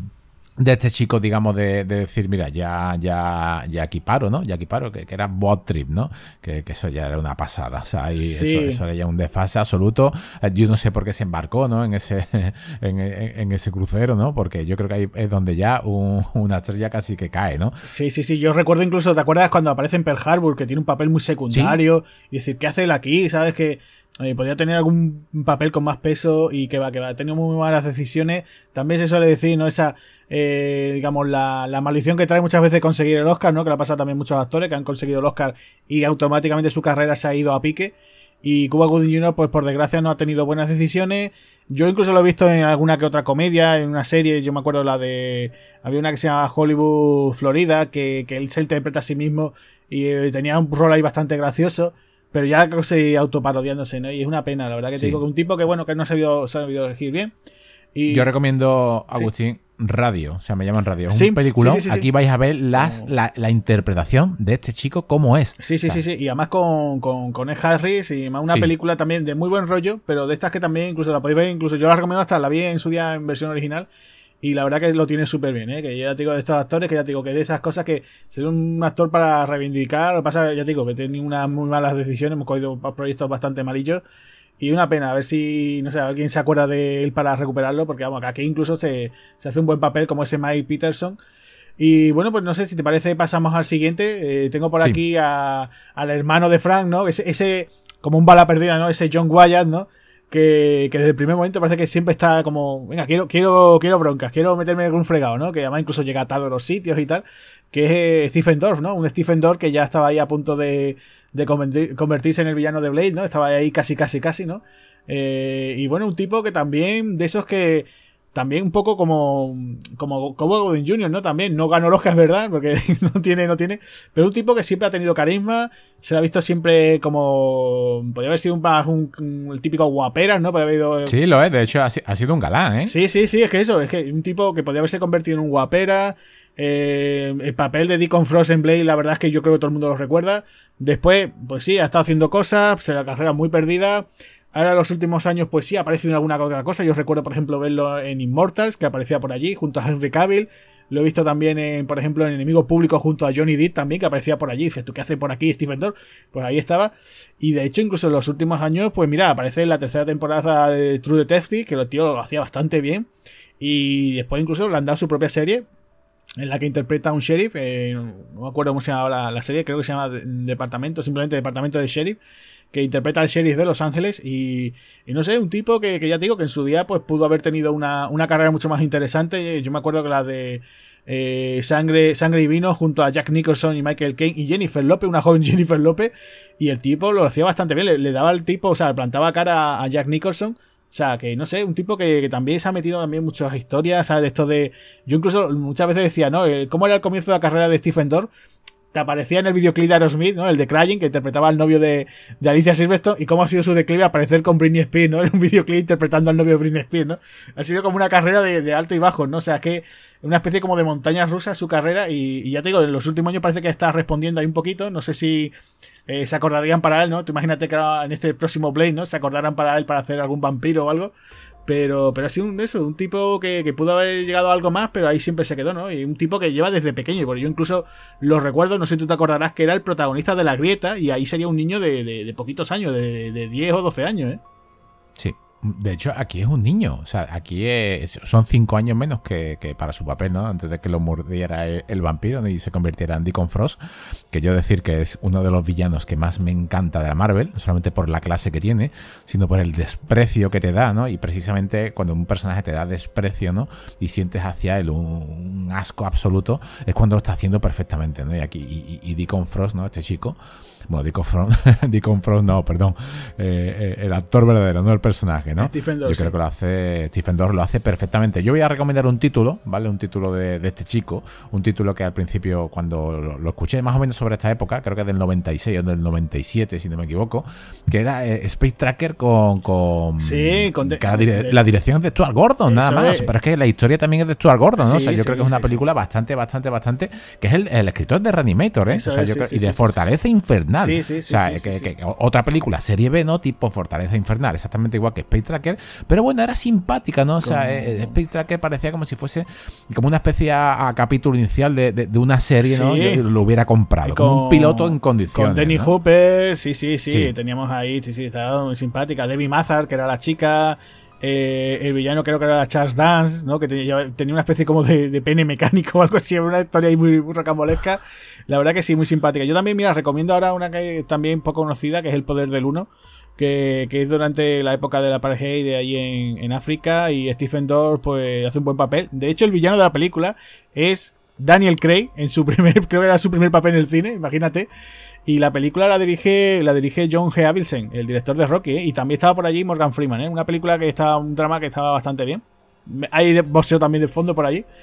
de este chico, digamos, de, de decir, mira, ya ya ya aquí paro, ¿no? Ya aquí paro, que, que era Bot Trip, ¿no? Que, que eso ya era una pasada, o sea, y sí. eso, eso era ya un desfase absoluto. Yo no sé por qué se embarcó, ¿no? En ese en, en, en ese crucero, ¿no? Porque yo creo que ahí es donde ya un, una estrella casi que cae, ¿no? Sí, sí, sí, yo recuerdo incluso, ¿te acuerdas cuando aparece en Pearl Harbor, que tiene un papel muy secundario? ¿Sí? Y decir, ¿qué hace él aquí? ¿Sabes? Que Eh, podría tener algún papel con más peso y que va, que va, ha tenido muy malas decisiones. También se suele decir, ¿no? Esa, eh, digamos, la, la maldición que trae muchas veces conseguir el Oscar, ¿no? Que le ha pasado también a muchos actores que han conseguido el Oscar y automáticamente su carrera se ha ido a pique. Y Cuba Gooding junior, pues por desgracia no ha tenido buenas decisiones. Yo incluso lo he visto en alguna que otra comedia, en una serie, yo me acuerdo la de... Había una que se llama Hollywood Florida, que, que él se interpreta a sí mismo y eh, tenía un rol ahí bastante gracioso. Pero ya creo que se autoparodiándose, ¿no? Y es una pena, la verdad que sí. Te digo que un tipo que, bueno, que no ha sabido, se ha sabido elegir bien. Y yo recomiendo, Agustín, sí. Radio, o sea, me llaman Radio. Es sí, un peliculón. Sí, sí, sí, Aquí sí. vais a ver las, la, la interpretación de este chico, cómo es. Sí, sí, o sea, sí, sí. Y además con, con, con Ed Harris y una sí. película también de muy buen rollo, pero de estas que también incluso la podéis ver, incluso yo la recomiendo hasta la vi en su día en versión original. Y la verdad que lo tiene súper bien, ¿eh? Que ya te digo de estos actores, que ya te digo que de esas cosas que ser un actor para reivindicar, lo que pasa, ya te digo que tiene unas muy malas decisiones, hemos cogido proyectos bastante malillos. Y una pena, a ver si, no sé, alguien se acuerda de él para recuperarlo, porque vamos, aquí incluso se, se hace un buen papel como ese Mike Peterson. Y bueno, pues no sé si te parece, pasamos al siguiente. Eh, tengo por sí. aquí a, al hermano de Frank, ¿no? Ese, ese, como un bala perdida, ¿no? Ese John Wyatt, ¿no? Que, que desde el primer momento parece que siempre está como, venga, quiero, quiero, quiero broncas, quiero meterme en algún fregado, ¿no? Que además incluso llega atado a los sitios y tal, que es Stephen Dorff, ¿no? Un Stephen Dorff que ya estaba ahí a punto de, de convertirse en el villano de Blade, ¿no? Estaba ahí casi, casi, casi, ¿no? Eh, y bueno, un tipo que también, de esos que, también un poco como como Cuba Gooding junior, ¿no? También no ganó el Oscar, es verdad, porque no tiene, no tiene, pero un tipo que siempre ha tenido carisma, se lo ha visto siempre como, podría haber sido un, un, un el típico guaperas, ¿no? Podría haber ido, sí, lo es, de hecho ha, ha sido un galán, ¿eh? Sí, sí, sí, es que eso, es que un tipo que podría haberse convertido en un guapera. Eh, el papel de Deacon Frost en Blade, la verdad es que yo creo que todo el mundo lo recuerda. Después, pues sí, ha estado haciendo cosas, se la carrera muy perdida. Ahora en los últimos años, pues sí, ha aparecido en alguna otra cosa. Yo recuerdo, por ejemplo, verlo en Immortals, que aparecía por allí, junto a Henry Cavill. Lo he visto también, en, por ejemplo, en Enemigo Público, junto a Johnny Depp también, que aparecía por allí. Dices, ¿tú qué haces por aquí, Stephen Dorff? Pues ahí estaba. Y de hecho, incluso en los últimos años, pues mira, aparece en la tercera temporada de True Detective, que el tío lo hacía bastante bien. Y después incluso le han dado su propia serie. en la que interpreta a un sheriff, eh, no me acuerdo cómo se llama la, la serie, creo que se llama Departamento, simplemente Departamento de Sheriff, que interpreta al sheriff de Los Ángeles y, y no sé, un tipo que, que ya te digo que en su día pues pudo haber tenido una, una carrera mucho más interesante. Yo me acuerdo que la de eh, Sangre, Sangre y Vino junto a Jack Nicholson y Michael Caine y Jennifer López, una joven Jennifer López, y el tipo lo hacía bastante bien, le, le daba al tipo, o sea, le plantaba cara a, a Jack Nicholson. O sea, que no sé, un tipo que, que también se ha metido también muchas historias, ¿sabes? De esto de... Yo incluso muchas veces decía, ¿no? ¿Cómo era el comienzo de la carrera de Stephen Dorff? Te aparecía en el videoclip de Aerosmith, ¿no? El de Crying, que interpretaba al novio de, de Alicia Silverstone. ¿Y cómo ha sido su declive? Aparecer con Britney Spears, ¿no? En un videoclip interpretando al novio de Britney Spears, ¿no? Ha sido como una carrera de, de alto y bajo, ¿no? O sea, es que una especie como de montañas rusas su carrera. Y, y ya te digo, en los últimos años parece que está respondiendo ahí un poquito. No sé si eh, se acordarían para él, ¿no? Tú imagínate que en este próximo Blade, ¿no? Se acordarán para él para hacer algún vampiro o algo. Pero, pero ha sido un, eso, un tipo que, que pudo haber llegado a algo más, pero ahí siempre se quedó, ¿no? Y un tipo que lleva desde pequeño, porque yo incluso lo recuerdo, no sé si tú te acordarás, que era el protagonista de La Grieta, y ahí sería un niño de, de, de poquitos años, de, de diez o doce años, ¿eh? Sí. De hecho, aquí es un niño. O sea, aquí es, son cinco años menos que, que para su papel, ¿no? Antes de que lo mordiera el, el vampiro, ¿no? Y se convirtiera en Deacon Frost. Que yo decir que es uno de los villanos que más me encanta de la Marvel. No solamente por la clase que tiene, sino por el desprecio que te da, ¿no? Y precisamente cuando un personaje te da desprecio, ¿no? Y sientes hacia él un, un asco absoluto, es cuando lo está haciendo perfectamente, ¿no? Y aquí, y, y, y Deacon Frost, ¿no? Este chico... Bueno, Deacon Frost, Deacon Frost no, perdón. Eh, eh, el actor verdadero, no el personaje, ¿no? Stephen Dorff, Yo creo sí. que lo hace, Stephen Dorff lo hace perfectamente. Yo voy a recomendar un título, ¿vale? Un título de, de este chico. Un título que al principio, cuando lo, lo escuché más o menos sobre esta época, creo que del noventa y seis o del noventa y siete, si no me equivoco, que era eh, Space Tracker con... con Sí, con... De, que la, dire, la dirección es de Stuart Gordon, nada más. Es. Pero es que la historia también es de Stuart Gordon, ¿no? Sí, o sea, yo sí, creo que es una sí, película sí. bastante, bastante, bastante... Que es el, el escritor de Reanimator, ¿eh? Eso o sea, es, yo sí, creo, sí, y de sí, Fortaleza sí. Infernal. Sí, sí, sí. O sea, sí, que, sí, que, sí. que otra película, serie B, ¿no? Tipo Fortaleza Infernal, exactamente igual que Space Tracker, pero bueno, era simpática, ¿no? O sea, eh, Space Tracker parecía como si fuese como una especie a, a capítulo inicial de, de, de una serie, ¿no? Sí. Yo lo hubiera comprado, con, como un piloto en condiciones. Con Dennis ¿no? Hopper, sí, sí, sí, sí, sí. teníamos ahí, sí, sí, estaba muy simpática. Debbie Mazar, que era la chica... Eh, el villano creo que era Charles Dance, ¿no? Que tenía, tenía una especie como de, de pene mecánico o algo así, una historia ahí muy, muy rocambolesca. La verdad que sí, muy simpática. Yo también, mira, recomiendo ahora una que también poco conocida, que es El Poder del Uno, que, que es durante la época del apartheid de ahí en, en África, y Stephen Dorff pues hace un buen papel. De hecho, el villano de la película es Daniel Craig, en su primer, creo que era su primer papel en el cine, imagínate. Y la película la dirige la dirige John G. Avildsen, el director de Rocky, ¿eh? Y también estaba por allí Morgan Freeman, ¿eh? Una película que estaba, un drama que estaba bastante bien. Hay boxeo también de fondo por allí.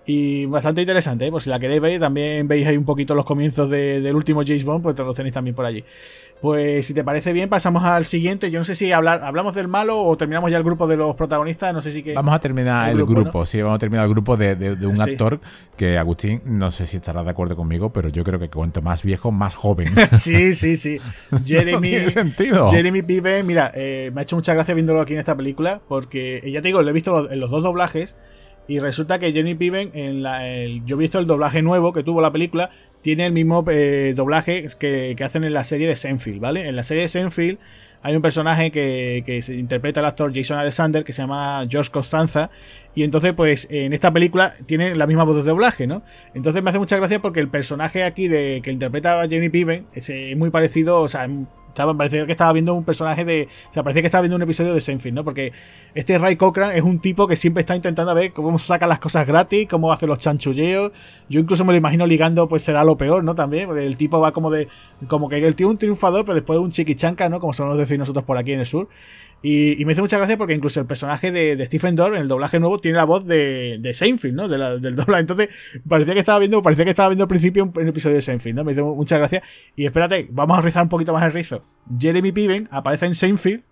Y bastante interesante, ¿eh? Pues si la queréis ver, también veis ahí un poquito los comienzos de, del último James Bond, pues te los tenéis también por allí. Pues si te parece bien, pasamos al siguiente. Yo no sé si hablar, hablamos del malo o terminamos ya el grupo de los protagonistas. No sé si que. Vamos a terminar el, el grupo, grupo ¿no? Sí, vamos a terminar el grupo de, de, de un sí. actor que, Agustín, no sé si estarás de acuerdo conmigo, pero yo creo que cuanto más viejo, más joven. Sí, sí, sí. Jeremy, no tiene sentido. Jeremy Piven, mira, eh, me ha hecho mucha gracia viéndolo aquí en esta película, porque ya te digo, lo he visto en los dos doblajes. Y resulta que Jeremy Piven, en la, el, yo he visto el doblaje nuevo que tuvo la película, tiene el mismo eh, doblaje que, que hacen en la serie de Seinfeld, ¿vale? En la serie de Seinfeld hay un personaje que, que se interpreta el actor Jason Alexander, que se llama George Costanza, y entonces pues en esta película tiene la misma voz de doblaje, ¿no? Entonces me hace mucha gracia porque el personaje aquí de que interpreta a Jeremy Piven es, es muy parecido, o sea, estaba, parecía que estaba viendo un personaje de... O sea, parecía que estaba viendo un episodio de Seinfeld, ¿no? Porque este Ray Cochran es un tipo que siempre está intentando ver cómo saca las cosas gratis, cómo hace los chanchulleos. Yo incluso me lo imagino ligando, pues será lo peor, ¿no? También, porque el tipo va como de... Como que el tío es un triunfador, pero después un chiquichanca, ¿no? Como solemos decir nosotros por aquí en el sur. Y, y me hace mucha gracia porque incluso el personaje de, de Stephen Dorff en el doblaje nuevo tiene la voz de, de Seinfeld, ¿no? De la, del doblaje. Entonces, parecía que estaba viendo, parecía que estaba viendo al principio un, un episodio de Seinfeld, ¿no? Me hizo mucha gracia. Y espérate, vamos a rizar un poquito más el rizo. Jeremy Piven aparece en Seinfeld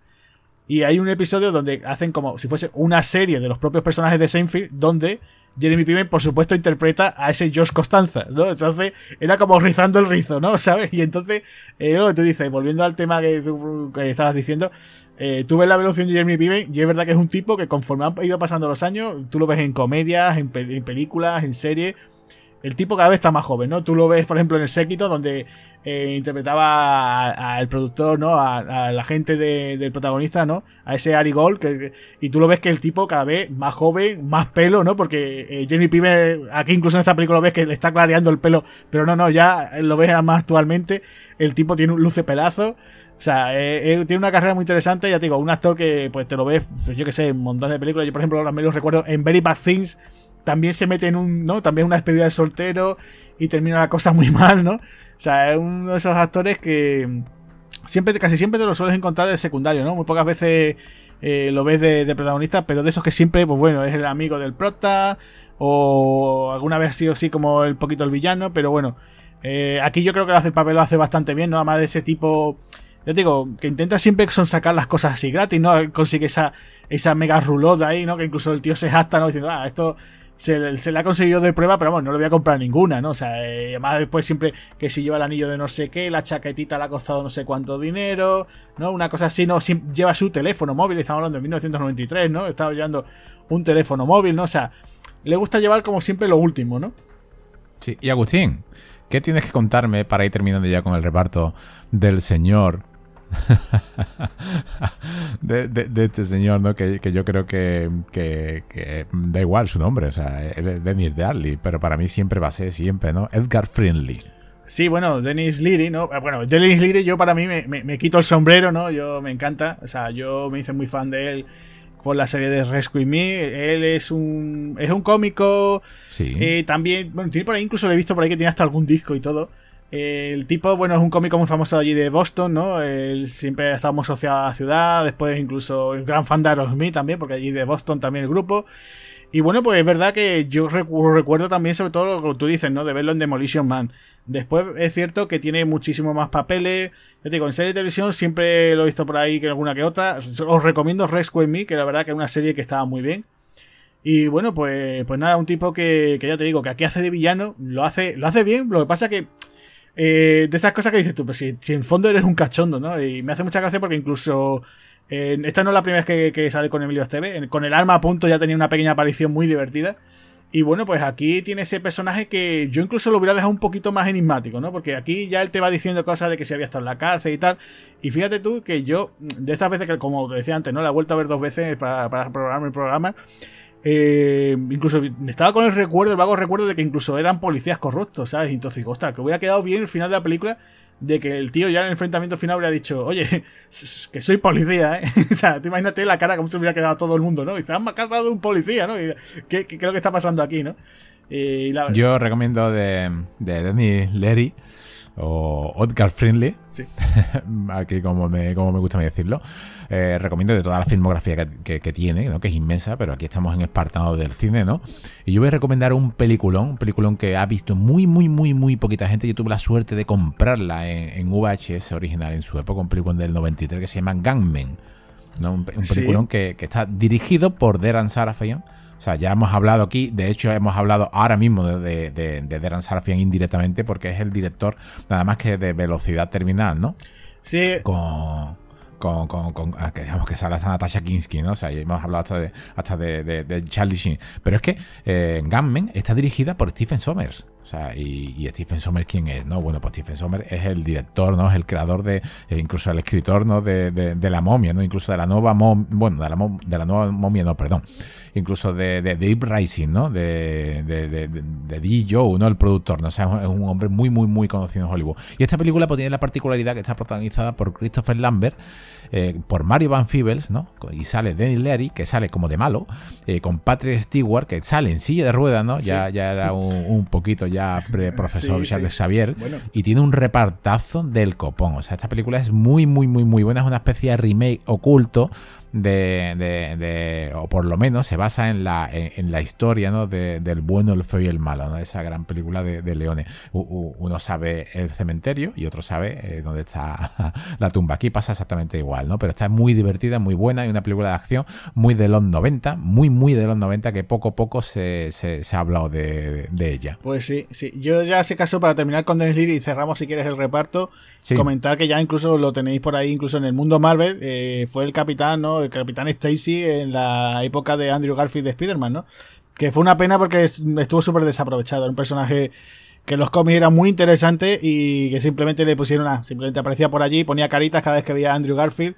y hay un episodio donde hacen como si fuese una serie de los propios personajes de Seinfeld donde Jeremy Piven, por supuesto, interpreta a ese George Costanza, ¿no? Entonces, era como rizando el rizo, ¿no? ¿Sabes? Y entonces, eh, luego tú dices, volviendo al tema que tú que estabas diciendo, eh, tú ves la evolución de Jeremy Piven y es verdad que es un tipo que conforme han ido pasando los años, tú lo ves en comedias, en, pe en películas, en series, el tipo cada vez está más joven, ¿no? Tú lo ves, por ejemplo, en El Séquito, donde eh, interpretaba al productor, ¿no? A, a la gente de, del protagonista, ¿no? A ese Ari Gold, que, y tú lo ves que el tipo cada vez más joven, más pelo, ¿no? Porque eh, Jamie Piven, aquí incluso en esta película lo ves que le está clareando el pelo, pero no, no, ya lo ves más actualmente, el tipo tiene un luce pelazo. O sea, eh, eh, tiene una carrera muy interesante, ya te digo, un actor que pues te lo ves, pues, yo que sé, en montones de películas. Yo, por ejemplo, también lo recuerdo en Very Bad Things. También se mete en un, ¿no? También una despedida de soltero y termina la cosa muy mal, ¿no? O sea, es uno de esos actores que siempre, casi siempre te lo sueles encontrar de secundario, ¿no? Muy pocas veces eh, lo ves de, de protagonista, pero de esos que siempre, pues bueno, es el amigo del prota o alguna vez ha sido así como el poquito el villano, pero bueno, eh, aquí yo creo que el papel lo hace bastante bien, ¿no? Además de ese tipo, yo te digo, que intenta siempre son sacar las cosas así gratis, ¿no? Consigue esa, esa mega roulotte ahí, ¿no? Que incluso el tío se jacta, ¿no? Diciendo, ah, esto se, se le ha conseguido de prueba, pero bueno, no le voy a comprar ninguna, ¿no? O sea, eh, además después siempre que si lleva el anillo de no sé qué, la chaquetita le ha costado no sé cuánto dinero, ¿no? Una cosa así, ¿no? Si, lleva su teléfono móvil, estamos hablando de mil novecientos noventa y tres, ¿no? Estaba llevando un teléfono móvil, ¿no? O sea, le gusta llevar como siempre lo último, ¿no? Sí, y Agustín, ¿qué tienes que contarme para ir terminando ya con el reparto del señor? de, de, de este señor, ¿no? Que, que yo creo que, que, que da igual su nombre, o sea, es Denis Leary, pero para mí siempre va a ser siempre, ¿no? Edgar Friendly. Sí, bueno, Denis Leary, ¿no? Bueno, Denis Leary yo para mí me, me, me quito el sombrero, ¿no? Yo me encanta, o sea, yo me hice muy fan de él por la serie de Rescue Me. Él es un es un cómico. Sí. Eh, también, bueno, tiene por ahí, incluso le he visto por ahí que tiene hasta algún disco y todo. Eh, el tipo, bueno, es un cómico muy famoso allí de Boston, ¿no? Él siempre ha estado muy asociado a la ciudad. Después incluso es gran fan de Aerosmith también, porque allí de Boston también el grupo. Y bueno, pues es verdad que yo recu- recuerdo también sobre todo lo que tú dices, ¿no? De verlo en Demolition Man. Después es cierto que tiene muchísimo más papeles. Yo te digo, en serie de televisión siempre lo he visto por ahí que alguna que otra. Os recomiendo Rescue Me, que la verdad que es una serie que estaba muy bien. Y bueno, pues, pues nada, un tipo que, que ya te digo, que aquí hace de villano, lo hace, lo hace bien. Lo que pasa que eh, de esas cosas que dices tú, pues si, si en fondo eres un cachondo, ¿no? Y me hace mucha gracia porque incluso eh, esta no es la primera vez que, que sale con Emilio Esteve. Con El arma a punto ya tenía una pequeña aparición muy divertida. Y bueno, pues aquí tiene ese personaje que yo incluso lo hubiera dejado un poquito más enigmático, ¿no? Porque aquí ya él te va diciendo cosas de que se había estado en la cárcel y tal. Y fíjate tú que yo, de estas veces que, como te decía antes, ¿no? La he vuelto a ver dos veces para, para programar el programa. Eh, incluso estaba con el recuerdo, el vago recuerdo de que incluso eran policías corruptos, ¿sabes? Y entonces digo, ostras, que hubiera quedado bien el final de la película de que el tío ya en el enfrentamiento final hubiera dicho, oye, que soy policía, ¿eh? O sea, te imagínate la cara como se hubiera quedado todo el mundo, ¿no? Y se han matado un policía, ¿no? Y, ¿qué, qué, ¿Qué es lo que está pasando aquí, no? Eh, la... Yo recomiendo de, de Denis Leary o Edgar Friendly, sí. Aquí como me, como me gusta decirlo, eh, recomiendo de toda la filmografía que, que, que tiene, ¿no? Que es inmensa, pero aquí estamos en espartano del cine, ¿no? Y yo voy a recomendar un peliculón, un peliculón que ha visto muy, muy, muy, muy poquita gente. Yo tuve la suerte de comprarla en, en V H S original en su época, un peliculón del noventa y tres que se llama Gunman, ¿no? Un, un peliculón sí. que, que está dirigido por Darren Sarafian. O sea, ya hemos hablado aquí, de hecho hemos hablado ahora mismo de, de, de Darren Sarafian indirectamente porque es el director nada más que de Velocidad Terminal, ¿no? Sí. Con, con, con, con que digamos que sale hasta Natasha Kinski, ¿no? O sea, ya hemos hablado hasta de, hasta de, de, de Charlie Sheen. Pero es que eh, Gunman está dirigida por Stephen Sommers. O sea, y, y Stephen Sommers, ¿quién es? ¿No? Bueno, pues Stephen Sommers es el director, ¿no? Es el creador de, eh, incluso el escritor, ¿no? De, de, de La Momia, ¿no? Incluso de la nueva momia, bueno, de la, mom, de la nueva momia, no, perdón. Incluso de, de, de Deep Rising, ¿no? De, de, de, de, de D. Joe, ¿no? El productor, ¿no? O sea, es un, es un hombre muy, muy, muy conocido en Hollywood. Y esta película pues, tiene la particularidad que está protagonizada por Christopher Lambert, eh, por Mario Van Peebles, ¿no? Y sale Denis Leary, que sale como de malo, eh, con Patrick Stewart, que sale en silla de ruedas, ¿no? Sí. Ya, ya era un, un poquito ya pre-profesor sí, Charles sí. Xavier. Bueno. Y tiene un repartazo del copón. O sea, esta película es muy, muy, muy, muy buena. Es una especie de remake oculto de, de, de o por lo menos se basa en la en, en la historia, ¿no? de, del bueno, el feo y el malo, ¿no? Esa gran película de, de Leone. U, u, uno sabe el cementerio y otro sabe eh, dónde está la tumba. Aquí pasa exactamente igual, ¿no? Pero está muy divertida, muy buena y una película de acción muy de los noventa, muy muy de los noventa, que poco a poco se, se, se ha hablado de, de ella. Pues sí, sí. Yo ya sé caso para terminar con Denis Leary y cerramos si quieres el reparto. Sí. Comentar que ya incluso lo tenéis por ahí, incluso en el mundo Marvel, eh, fue el capitán, ¿no? El capitán Stacy en la época de Andrew Garfield de Spider-Man, ¿no? Que fue una pena porque estuvo súper desaprovechado. Era un personaje que en los cómics era muy interesante y que simplemente le pusieron a... Simplemente aparecía por allí, ponía caritas cada vez que veía a Andrew Garfield.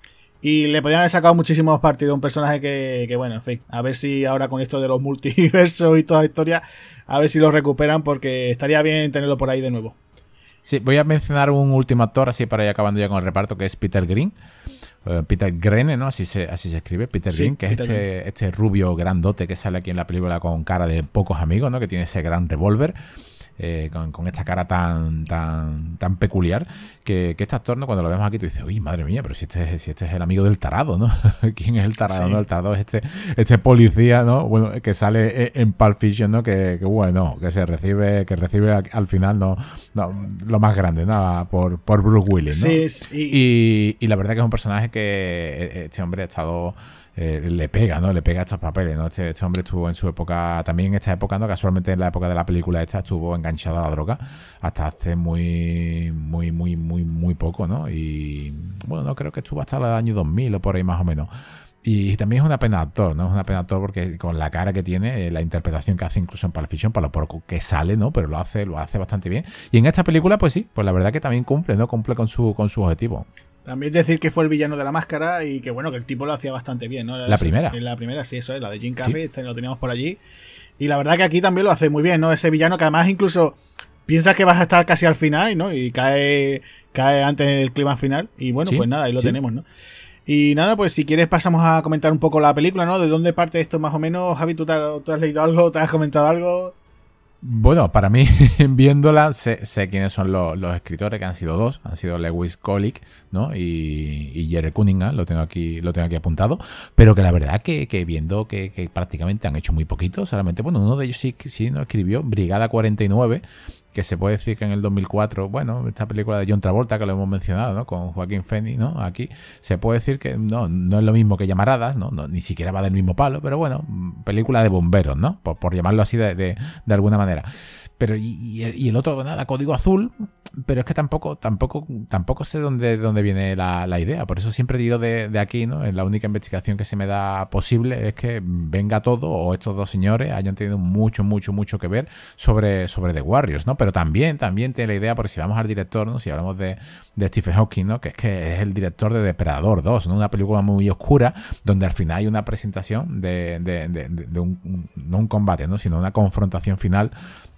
Y le podían haber sacado muchísimos partidos. Un personaje que, que, bueno, en fin. A ver si ahora con esto de los multiversos y toda la historia, a ver si lo recuperan porque estaría bien tenerlo por ahí de nuevo. Sí, voy a mencionar un último actor así para ir acabando ya con el reparto, que es Peter Green. Uh, Peter Grene, ¿no? Así se, así se escribe, Peter sí, Green, que Peter es este, Green. este rubio grandote que sale aquí en la película con cara de pocos amigos, ¿no? Que tiene ese gran revólver. Eh, con, con esta cara tan tan tan peculiar que, que este actor, ¿no? Cuando lo vemos aquí tú dices, uy, madre mía, pero si este es, si este es el amigo del tarado, ¿no? ¿Quién es el tarado? Sí. ¿No? El tarado es este este policía, ¿no? Bueno, que sale en Pulp Fiction, ¿no? Que, que bueno, que se recibe que recibe al final no, no lo más grande, ¿no? Por, por Bruce Willis, ¿no? Sí, sí. Y, y la verdad que es un personaje que este hombre ha estado Eh, le pega, ¿no? Le pega estos papeles, ¿no? Este, este hombre estuvo en su época, también en esta época, ¿no? Casualmente en la época de la película esta estuvo enganchado a la droga hasta hace muy, muy, muy, muy, muy poco, ¿no? Y bueno, no creo que estuvo hasta el año dos mil o por ahí más o menos. Y también es una pena de actor, ¿no? Es una pena de actor porque con la cara que tiene, eh, la interpretación que hace incluso en Pulp Fiction, para lo poco que sale, ¿no? Pero lo hace, lo hace bastante bien. Y en esta película, pues sí, pues la verdad que también cumple, ¿no? Cumple con su, con su objetivo. También decir que fue el villano de la máscara y que bueno, que el tipo lo hacía bastante bien, ¿no? La primera. La primera, sí, eso es, la de Jim Carrey, sí. Este lo teníamos por allí. Y la verdad que aquí también lo hace muy bien, ¿no? Ese villano que además incluso piensas que vas a estar casi al final, ¿no? Y cae, cae antes del clima final. Y bueno, sí, pues nada, ahí lo sí. tenemos, ¿no? Y nada, pues si quieres pasamos a comentar un poco la película, ¿no? ¿De dónde parte esto más o menos? Javi, ¿tú te has, tú has leído algo? ¿Te has comentado algo? Bueno, para mí, viéndola, sé, sé quiénes son los, los escritores, que han sido dos, han sido Lewis Colick, ¿no? Y, y Jerry Cunningham, lo tengo aquí, lo tengo aquí apuntado, pero que la verdad que, que viendo que, que prácticamente han hecho muy poquito, solamente, bueno, uno de ellos sí, sí no escribió Brigada cuarenta y nueve, que se puede decir que en el dos mil cuatro, bueno, esta película de John Travolta que lo hemos mencionado, ¿no? Con Joaquín Phoenix, ¿no? Aquí se puede decir que no, no es lo mismo que Llamaradas, ¿no? No, ni siquiera va del mismo palo, pero bueno, película de bomberos, ¿no? Por, por llamarlo así de, de, de alguna manera. Pero y, y el otro, nada, Código Azul, pero es que tampoco tampoco tampoco sé dónde, dónde viene la, la idea. Por eso siempre digo de, de aquí, ¿no? En la única investigación que se me da posible es que venga todo o estos dos señores hayan tenido mucho, mucho, mucho que ver sobre, sobre The Warriors, ¿no? Pero también, también tiene la idea, porque si vamos al director, ¿no? Si hablamos de, de Stephen Hawking, ¿no? Que es que es el director de Depredador dos, ¿no? Una película muy oscura, donde al final hay una presentación de, de, de, de, de un, un, no un combate, ¿no? Sino una confrontación final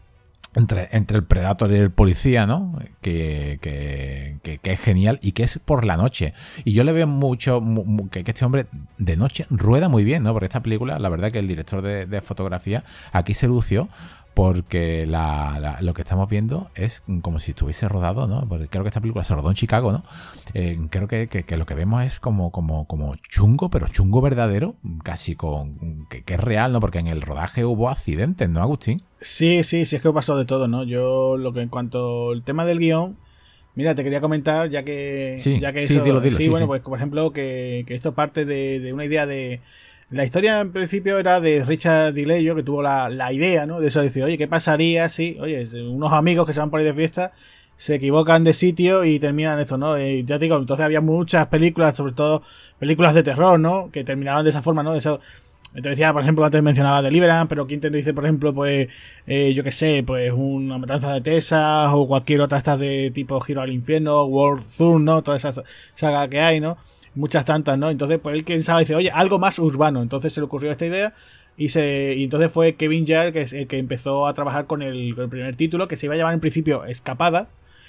Entre, entre el Predator y el policía, ¿no? Que, que, que, que es genial y que es por la noche. Y yo le veo mucho mu, que, que este hombre de noche rueda muy bien, ¿no? Porque esta película, la verdad que el director de, de fotografía aquí se lució porque la, la, lo que estamos viendo es como si estuviese rodado, ¿no? Porque creo que esta película se rodó en Chicago, ¿no? Eh, creo que, que, que lo que vemos es como, como, como chungo, pero chungo verdadero, casi con que, que es real, ¿no? Porque en el rodaje hubo accidentes, ¿no, Agustín? Sí, sí, sí, es que pasó de todo, ¿no? Yo, lo que en cuanto al tema del guión, mira, te quería comentar, ya que... Sí, ya que sí, eso, dilo, dilo, sí, sí, bueno, sí. pues por ejemplo, que, que esto parte de, de una idea de... La historia en principio era de Richard DiLeio, que tuvo la, la idea, ¿no? De eso, de decir, oye, ¿qué pasaría si, oye, unos amigos que se van por ahí de fiesta se equivocan de sitio y terminan esto, ¿no? Y ya te digo, entonces había muchas películas, sobre todo películas de terror, ¿no? Que terminaban de esa forma, ¿no? Eso, te decía, por ejemplo, antes mencionaba Deliverance, pero ¿quién te dice, por ejemplo, pues, eh, yo qué sé, pues una matanza de Texas o cualquier otra estas de tipo Giro al Infierno, World Tour, ¿no? Toda esa saga que hay, ¿no? Muchas tantas, ¿no? Entonces, pues él pensaba, dice, oye, algo más urbano. Entonces se le ocurrió esta idea y se y entonces fue Kevin Jarre que es el que empezó a trabajar con el, con el primer título, que se iba a llamar en principio Escapada.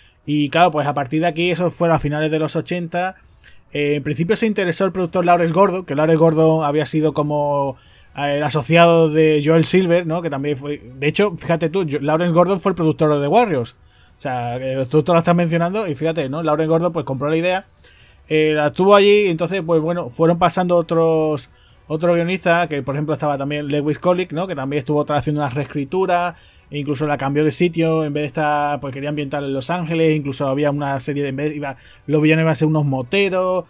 Y claro, pues a partir de aquí, eso fue a finales de los ochenta. Eh, en principio se interesó el productor Lawrence Gordon, que Lawrence Gordon había sido como el asociado de Joel Silver, ¿no? Que también fue... De hecho, fíjate tú, Lawrence Gordon fue el productor de The Warriors. O sea, el productor lo estás mencionando y fíjate, ¿no? Lawrence Gordon pues compró la idea. Eh, la tuvo allí, entonces, pues bueno, fueron pasando otros otros guionistas, que por ejemplo estaba también Lewis Colick, ¿no? Que también estuvo haciendo una reescritura, e incluso la cambió de sitio, en vez de estar, pues quería ambientar en Los Ángeles, incluso había una serie de, en vez, iba, los villanos iban a ser unos moteros,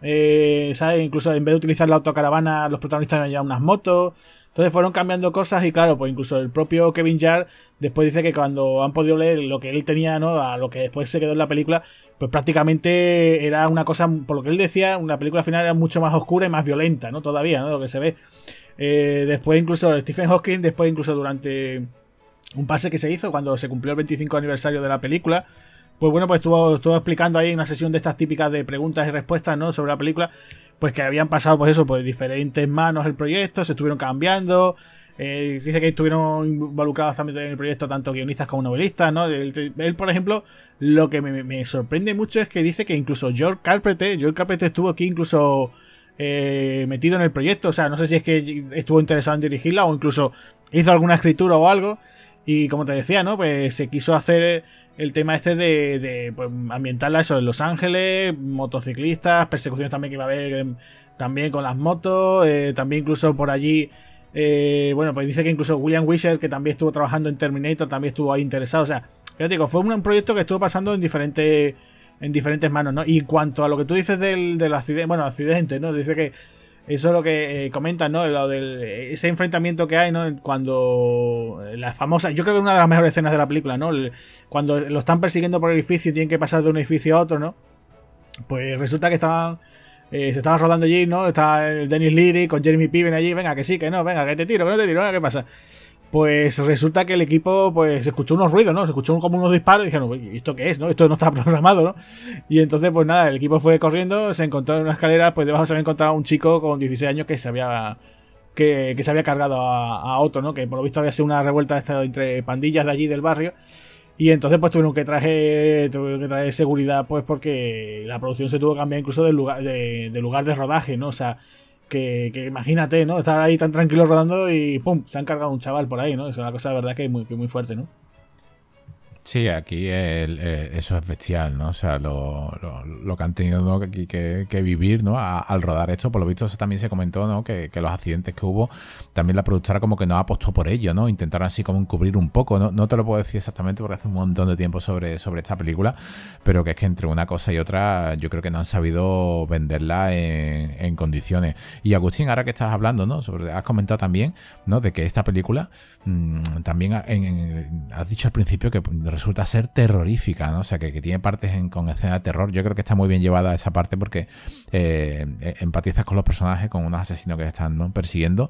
eh, ¿sabes? Incluso en vez de utilizar la autocaravana, los protagonistas iban a llevar unas motos. Entonces fueron cambiando cosas y claro, pues incluso el propio Kevin Jarre después dice que cuando han podido leer lo que él tenía, ¿no? A lo que después se quedó en la película, pues prácticamente era una cosa, por lo que él decía, una película final era mucho más oscura y más violenta, ¿no? Todavía, ¿no? Lo que se ve. Eh, después incluso Stephen Hawking, después incluso durante un pase que se hizo cuando se cumplió el veinticinco aniversario de la película, pues bueno, pues estuvo, estuvo explicando ahí una sesión de estas típicas de preguntas y respuestas, ¿no? Sobre la película, pues que habían pasado, pues eso, por diferentes manos el proyecto, se estuvieron cambiando. Eh, dice que estuvieron involucrados también en el proyecto tanto guionistas como novelistas, ¿no? Él, él por ejemplo, lo que me, me sorprende mucho es que dice que incluso George Carpenter, George Carpenter estuvo aquí incluso eh, metido en el proyecto, o sea, no sé si es que estuvo interesado en dirigirla o incluso hizo alguna escritura o algo, y como te decía, ¿no? Pues se quiso hacer el tema este de, de pues, ambientarla eso en Los Ángeles, motociclistas, persecuciones también que iba a haber eh, también con las motos, eh, también incluso por allí, eh, bueno, pues dice que incluso William Wisher, que también estuvo trabajando en Terminator, también estuvo ahí interesado, o sea, ya te digo, fue un, un proyecto que estuvo pasando en diferentes en diferentes manos, ¿no? Y en cuanto a lo que tú dices del, del accidente, bueno, accidente, ¿no? Dice que eso es lo que eh, comentan, ¿no? Lo del, ese enfrentamiento que hay, ¿no? Cuando la famosa, yo creo que es una de las mejores escenas de la película, ¿no? El, cuando lo están persiguiendo por el edificio y tienen que pasar de un edificio a otro, ¿no? Pues resulta que estaban, eh, se estaban rodando allí, ¿no? Está el Dennis Leary con Jeremy Piven allí, venga, que sí, que no, venga, que te tiro, que no te tiro, venga, ¿qué pasa? Pues resulta que el equipo, pues se escuchó unos ruidos, ¿no? Se escuchó como unos disparos y dijeron, ¿y esto qué es, no? Esto no está programado, ¿no? Y entonces, pues nada, el equipo fue corriendo, se encontró en una escalera, pues debajo se había encontrado un chico con dieciséis años que se había que, que se había cargado a, a otro, ¿no? Que por lo visto había sido una revuelta esta entre pandillas de allí del barrio. Y entonces, pues tuvieron que traer, tuvieron que traer seguridad, pues porque la producción se tuvo que cambiar incluso del lugar de, de lugar de rodaje, ¿no? O sea, Que, que imagínate, ¿no? Estar ahí tan tranquilo rodando y ¡pum! Se han cargado un chaval por ahí, ¿no? Es una cosa de verdad que es muy, que muy fuerte, ¿no? Sí, aquí el, eh, eso es bestial, ¿no? O sea, lo, lo, lo que han tenido, ¿no? que, que, que vivir, ¿no? A, al rodar esto, por lo visto eso también se comentó, ¿no? Que, que los accidentes que hubo, también la productora como que no apostó por ello, ¿no? Intentaron así como encubrir un poco, ¿no? No te lo puedo decir exactamente porque hace un montón de tiempo sobre, sobre esta película, pero que es que entre una cosa y otra yo creo que no han sabido venderla en, en condiciones. Y Agustín, ahora que estás hablando, ¿no? Sobre, has comentado también, ¿no? De que esta película mmm, también en, en, has dicho al principio que resulta ser terrorífica, ¿no? O sea, que, que tiene partes en, con escena de terror. Yo creo que está muy bien llevada esa parte porque eh, empatizas con los personajes, con unos asesinos que están, ¿no? persiguiendo.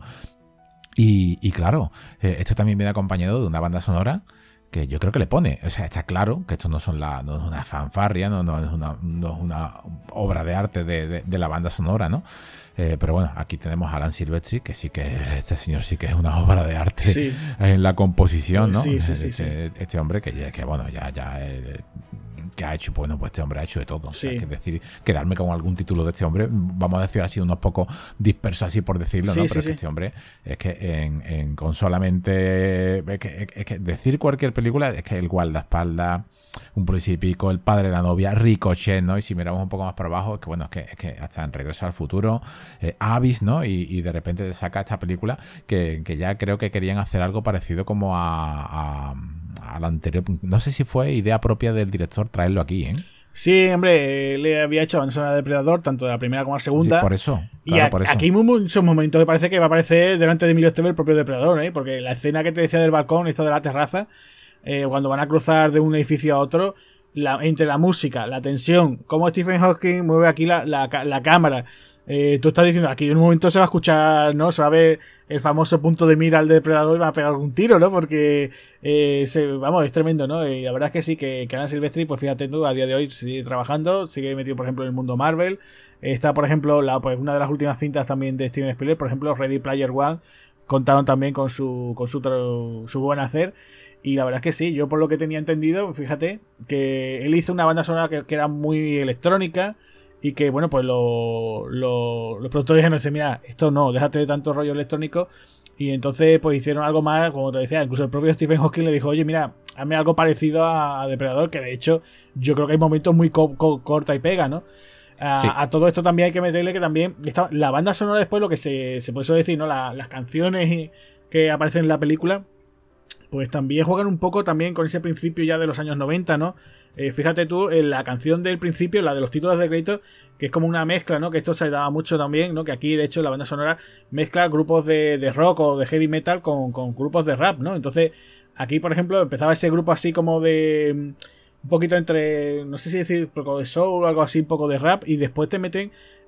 Y, y claro, eh, esto también viene acompañado de una banda sonora que yo creo que le pone, o sea, está claro que esto no son la, no es una fanfarria, no, no es una, no es una obra de arte de, de, de la banda sonora, ¿no? Eh, pero bueno, aquí tenemos a Alan Silvestri, que sí que este señor sí que es una obra de arte sí. en la composición, ¿no? Sí, sí, sí, este, sí. este hombre que, que bueno, ya, ya eh, que ha hecho, bueno, pues este hombre ha hecho de todo. Sí. O sea, es decir, quedarme con algún título de este hombre, vamos a decir así, unos pocos dispersos así por decirlo, sí, ¿no? Pero sí, es que sí. este hombre, es que en, en con solamente, es que, es que decir cualquier película, es que el guardaespaldas, un policía y pico, el padre de la novia, Ricochet, ¿no? Y si miramos un poco más para abajo, es que bueno, es que, es que hasta en Regreso al Futuro, eh, Abyss, ¿no? Y, y de repente te saca esta película que, que ya creo que querían hacer algo parecido como a, a, a la anterior. No sé si fue idea propia del director traerlo aquí, ¿eh? Sí, hombre, le había hecho banda sonora de Depredador, tanto de la primera como de la segunda. Sí, por eso. Y claro, a, por eso. aquí hay muchos momentos que parece que va a aparecer delante de Emilio Esteve el propio Depredador, ¿eh? Porque la escena que te decía del balcón, esto de la terraza, eh, cuando van a cruzar de un edificio a otro, la, entre la música, la tensión, cómo Stephen Hawking mueve aquí la, la, la cámara. Eh, tú estás diciendo, aquí en un momento se va a escuchar, ¿no? Se va a ver el famoso punto de mira al depredador y va a pegar algún tiro, ¿no? Porque, eh, se, vamos, es tremendo, ¿no? Y la verdad es que sí, que, que Alan Silvestri, pues fíjate tú, a día de hoy sigue trabajando, sigue metido, por ejemplo, en el mundo Marvel. Está, por ejemplo, la, pues, una de las últimas cintas también de Steven Spielberg, por ejemplo, Ready Player One, contaron también con su, con su, su buen hacer. Y la verdad es que sí, yo por lo que tenía entendido, fíjate, que él hizo una banda sonora que, que era muy electrónica y que, bueno, pues lo, lo, los productores dijeron, mira, esto no, déjate de tanto rollo electrónico. Y entonces pues hicieron algo más, como te decía, incluso el propio Stephen Hawking le dijo, oye, mira, hazme algo parecido a, a Depredador, que de hecho yo creo que hay momentos muy co co corta y pega, ¿no? A, sí. a todo esto también hay que meterle que también esta, la banda sonora después, lo que se, se puede decir, ¿no? La, las canciones que aparecen en la película, pues también juegan un poco también con ese principio ya de los años noventa, ¿no? Eh, fíjate tú, en la canción del principio, la de los títulos de crédito, que es como una mezcla, ¿no? Que esto se daba mucho también, ¿no? Que aquí, de hecho, la banda sonora mezcla grupos de, de rock o de heavy metal con, con grupos de rap, ¿no? Entonces, aquí, por ejemplo, empezaba ese grupo así como de... un poquito entre, no sé si decir, un poco de soul o algo así, un poco de rap, y después te meten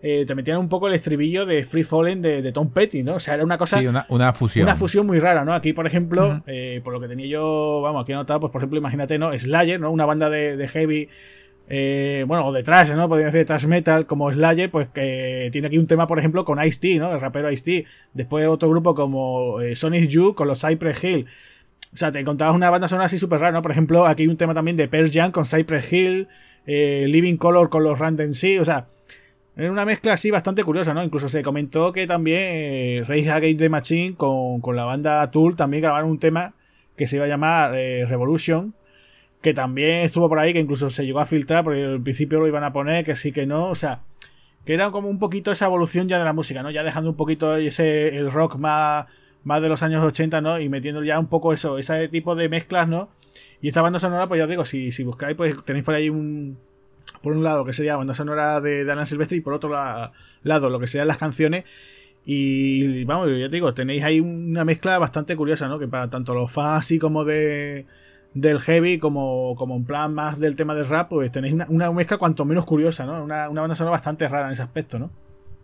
eh, te metían un poco el estribillo de Free Fallen de, de Tom Petty, ¿no? O sea, era una cosa... Sí, una, una fusión. Una fusión muy rara, ¿no? Aquí, por ejemplo, Uh-huh. eh, por lo que tenía yo, vamos, aquí anotado, pues por ejemplo, imagínate, ¿no? Slayer, ¿no? Una banda de, de heavy... Eh, bueno, o de thrash, ¿no? Podríamos decir thrash metal como Slayer, pues que tiene aquí un tema, por ejemplo, con Ice-T, ¿no? El rapero Ice-T. Después otro grupo como eh, Sonic Youth con los Cypress Hill. O sea, te encontrabas una banda sonora así súper rara, ¿no? Por ejemplo, aquí hay un tema también de Pearl Jam con Cypress Hill, eh, Living Color con los Random Sea, o sea, era una mezcla así bastante curiosa, ¿no? Incluso se comentó que también eh, Rage Against the Machine con, con la banda Tool también grabaron un tema que se iba a llamar eh, Revolution, que también estuvo por ahí, que incluso se llegó a filtrar, porque al principio lo iban a poner, que sí, que no, o sea, que era como un poquito esa evolución ya de la música, ¿no? Ya dejando un poquito ese el rock más, más de los años ochenta, ¿no? Y metiendo ya un poco eso, ese tipo de mezclas, ¿no? Y esta banda sonora, pues ya os digo, si, si buscáis, pues tenéis por ahí un... Por un lado, que sería banda sonora de, de Alan Silvestri, y por otro la, lado, lo que serían las canciones. Y vamos, ya te digo, tenéis ahí una mezcla bastante curiosa, ¿no? Que para tanto los fans así como de... del heavy como, como en plan más del tema del rap, pues tenéis una, una mezcla cuanto menos curiosa, ¿no? Una, una banda sonora bastante rara en ese aspecto, ¿no?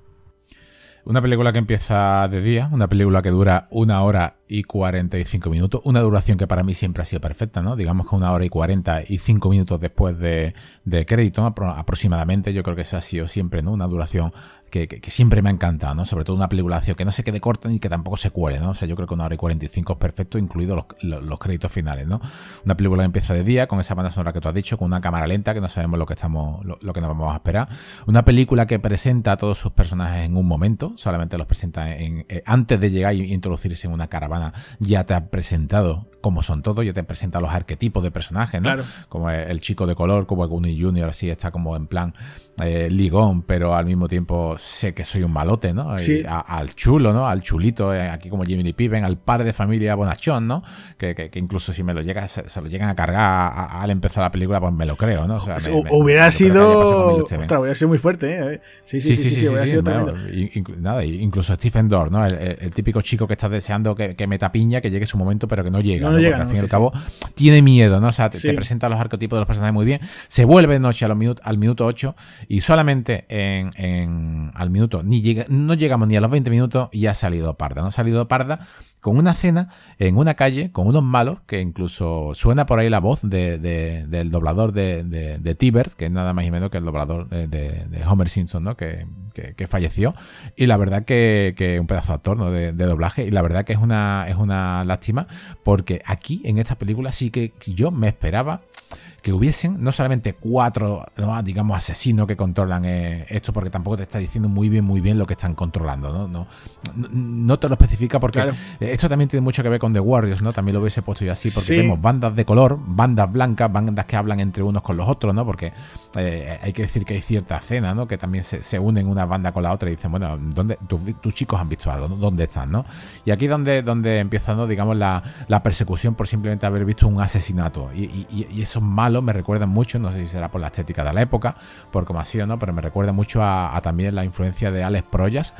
Una película que empieza de día, una película que dura una hora y cuarenta y cinco minutos, una duración que para mí siempre ha sido perfecta, ¿no? Digamos que una hora y cuarenta y cinco minutos después de, de crédito, aproximadamente, yo creo que esa ha sido siempre, ¿no? Una duración que, que, que siempre me ha encantado, ¿no? Sobre todo una película de acción que no se quede corta ni que tampoco se cuele, ¿no? O sea, yo creo que una hora y cuarenta y cinco es perfecto, incluidos los, los, los créditos finales, ¿no? Una película que empieza de día, con esa banda sonora que tú has dicho, con una cámara lenta, que no sabemos lo que estamos, lo, lo que nos vamos a esperar. Una película que presenta a todos sus personajes en un momento, solamente los presenta en, eh, antes de llegar y introducirse en una caravana, ya te ha presentado como son todos, ya te presenta los arquetipos de personajes, ¿no? Claro. Como el, el chico de color, como Gooniy junior, así está como en plan eh, ligón, pero al mismo tiempo sé que soy un malote, ¿no? Sí. Y a, al chulo, ¿no? Al chulito, eh, aquí como Jimmy Piven, al padre de familia bonachón, ¿no? Que, que, que incluso si me lo llega, se, se lo llegan a cargar a, a, al empezar la película, pues me lo creo, ¿no? O sea, me, me, hubiera me sido... Ostras, hubiera sido muy fuerte, ¿eh? Sí, sí, sí, sí, sí, sí, sí, sí, hubiera sí, sido bueno, inclu nada, incluso Stephen Dorff, ¿no? El, el, el típico chico que está deseando que, que meta piña, que llegue su momento, pero que no llega, no, no, ¿no? llega, Porque al no, fin y sí, al cabo sí. tiene miedo, ¿no? O sea, te, sí. te presenta los arquetipos de los personajes muy bien, se vuelve de noche a los minut al minuto ocho y solamente en, en al minuto, ni llega, no llegamos ni a los veinte minutos y ha salido parda, ¿no? Ha salido parda con una cena en una calle con unos malos, que incluso suena por ahí la voz de, de, del doblador de, de, de T-Bird, que es nada más y menos que el doblador de, de, de Homer Simpson, ¿no? Que, que, que falleció, y la verdad que, que un pedazo de actor, ¿no? de, de doblaje, y la verdad que es una, es una lástima, porque aquí en esta película sí que yo me esperaba que hubiesen no solamente cuatro, ¿no? digamos, asesinos que controlan eh, esto, porque tampoco te está diciendo muy bien, muy bien lo que están controlando, ¿no? No, no, no te lo especifica porque claro. Esto también tiene mucho que ver con The Warriors, ¿no? También lo hubiese puesto yo así, porque sí. Vemos bandas de color, bandas blancas, bandas que hablan entre unos con los otros, ¿no? Porque eh, hay que decir que hay cierta escena, ¿no? Que también se, se unen una banda con la otra y dicen, bueno, ¿dónde tus, tus chicos han visto algo? ¿no? ¿Dónde están, no? Y aquí donde, donde empieza, ¿no? digamos, la, la persecución por simplemente haber visto un asesinato. Y, y, y esos malos me recuerdan mucho, no sé si será por la estética de la época, por cómo ha sido, ¿no? Pero me recuerda mucho a, a también la influencia de Alex Proyas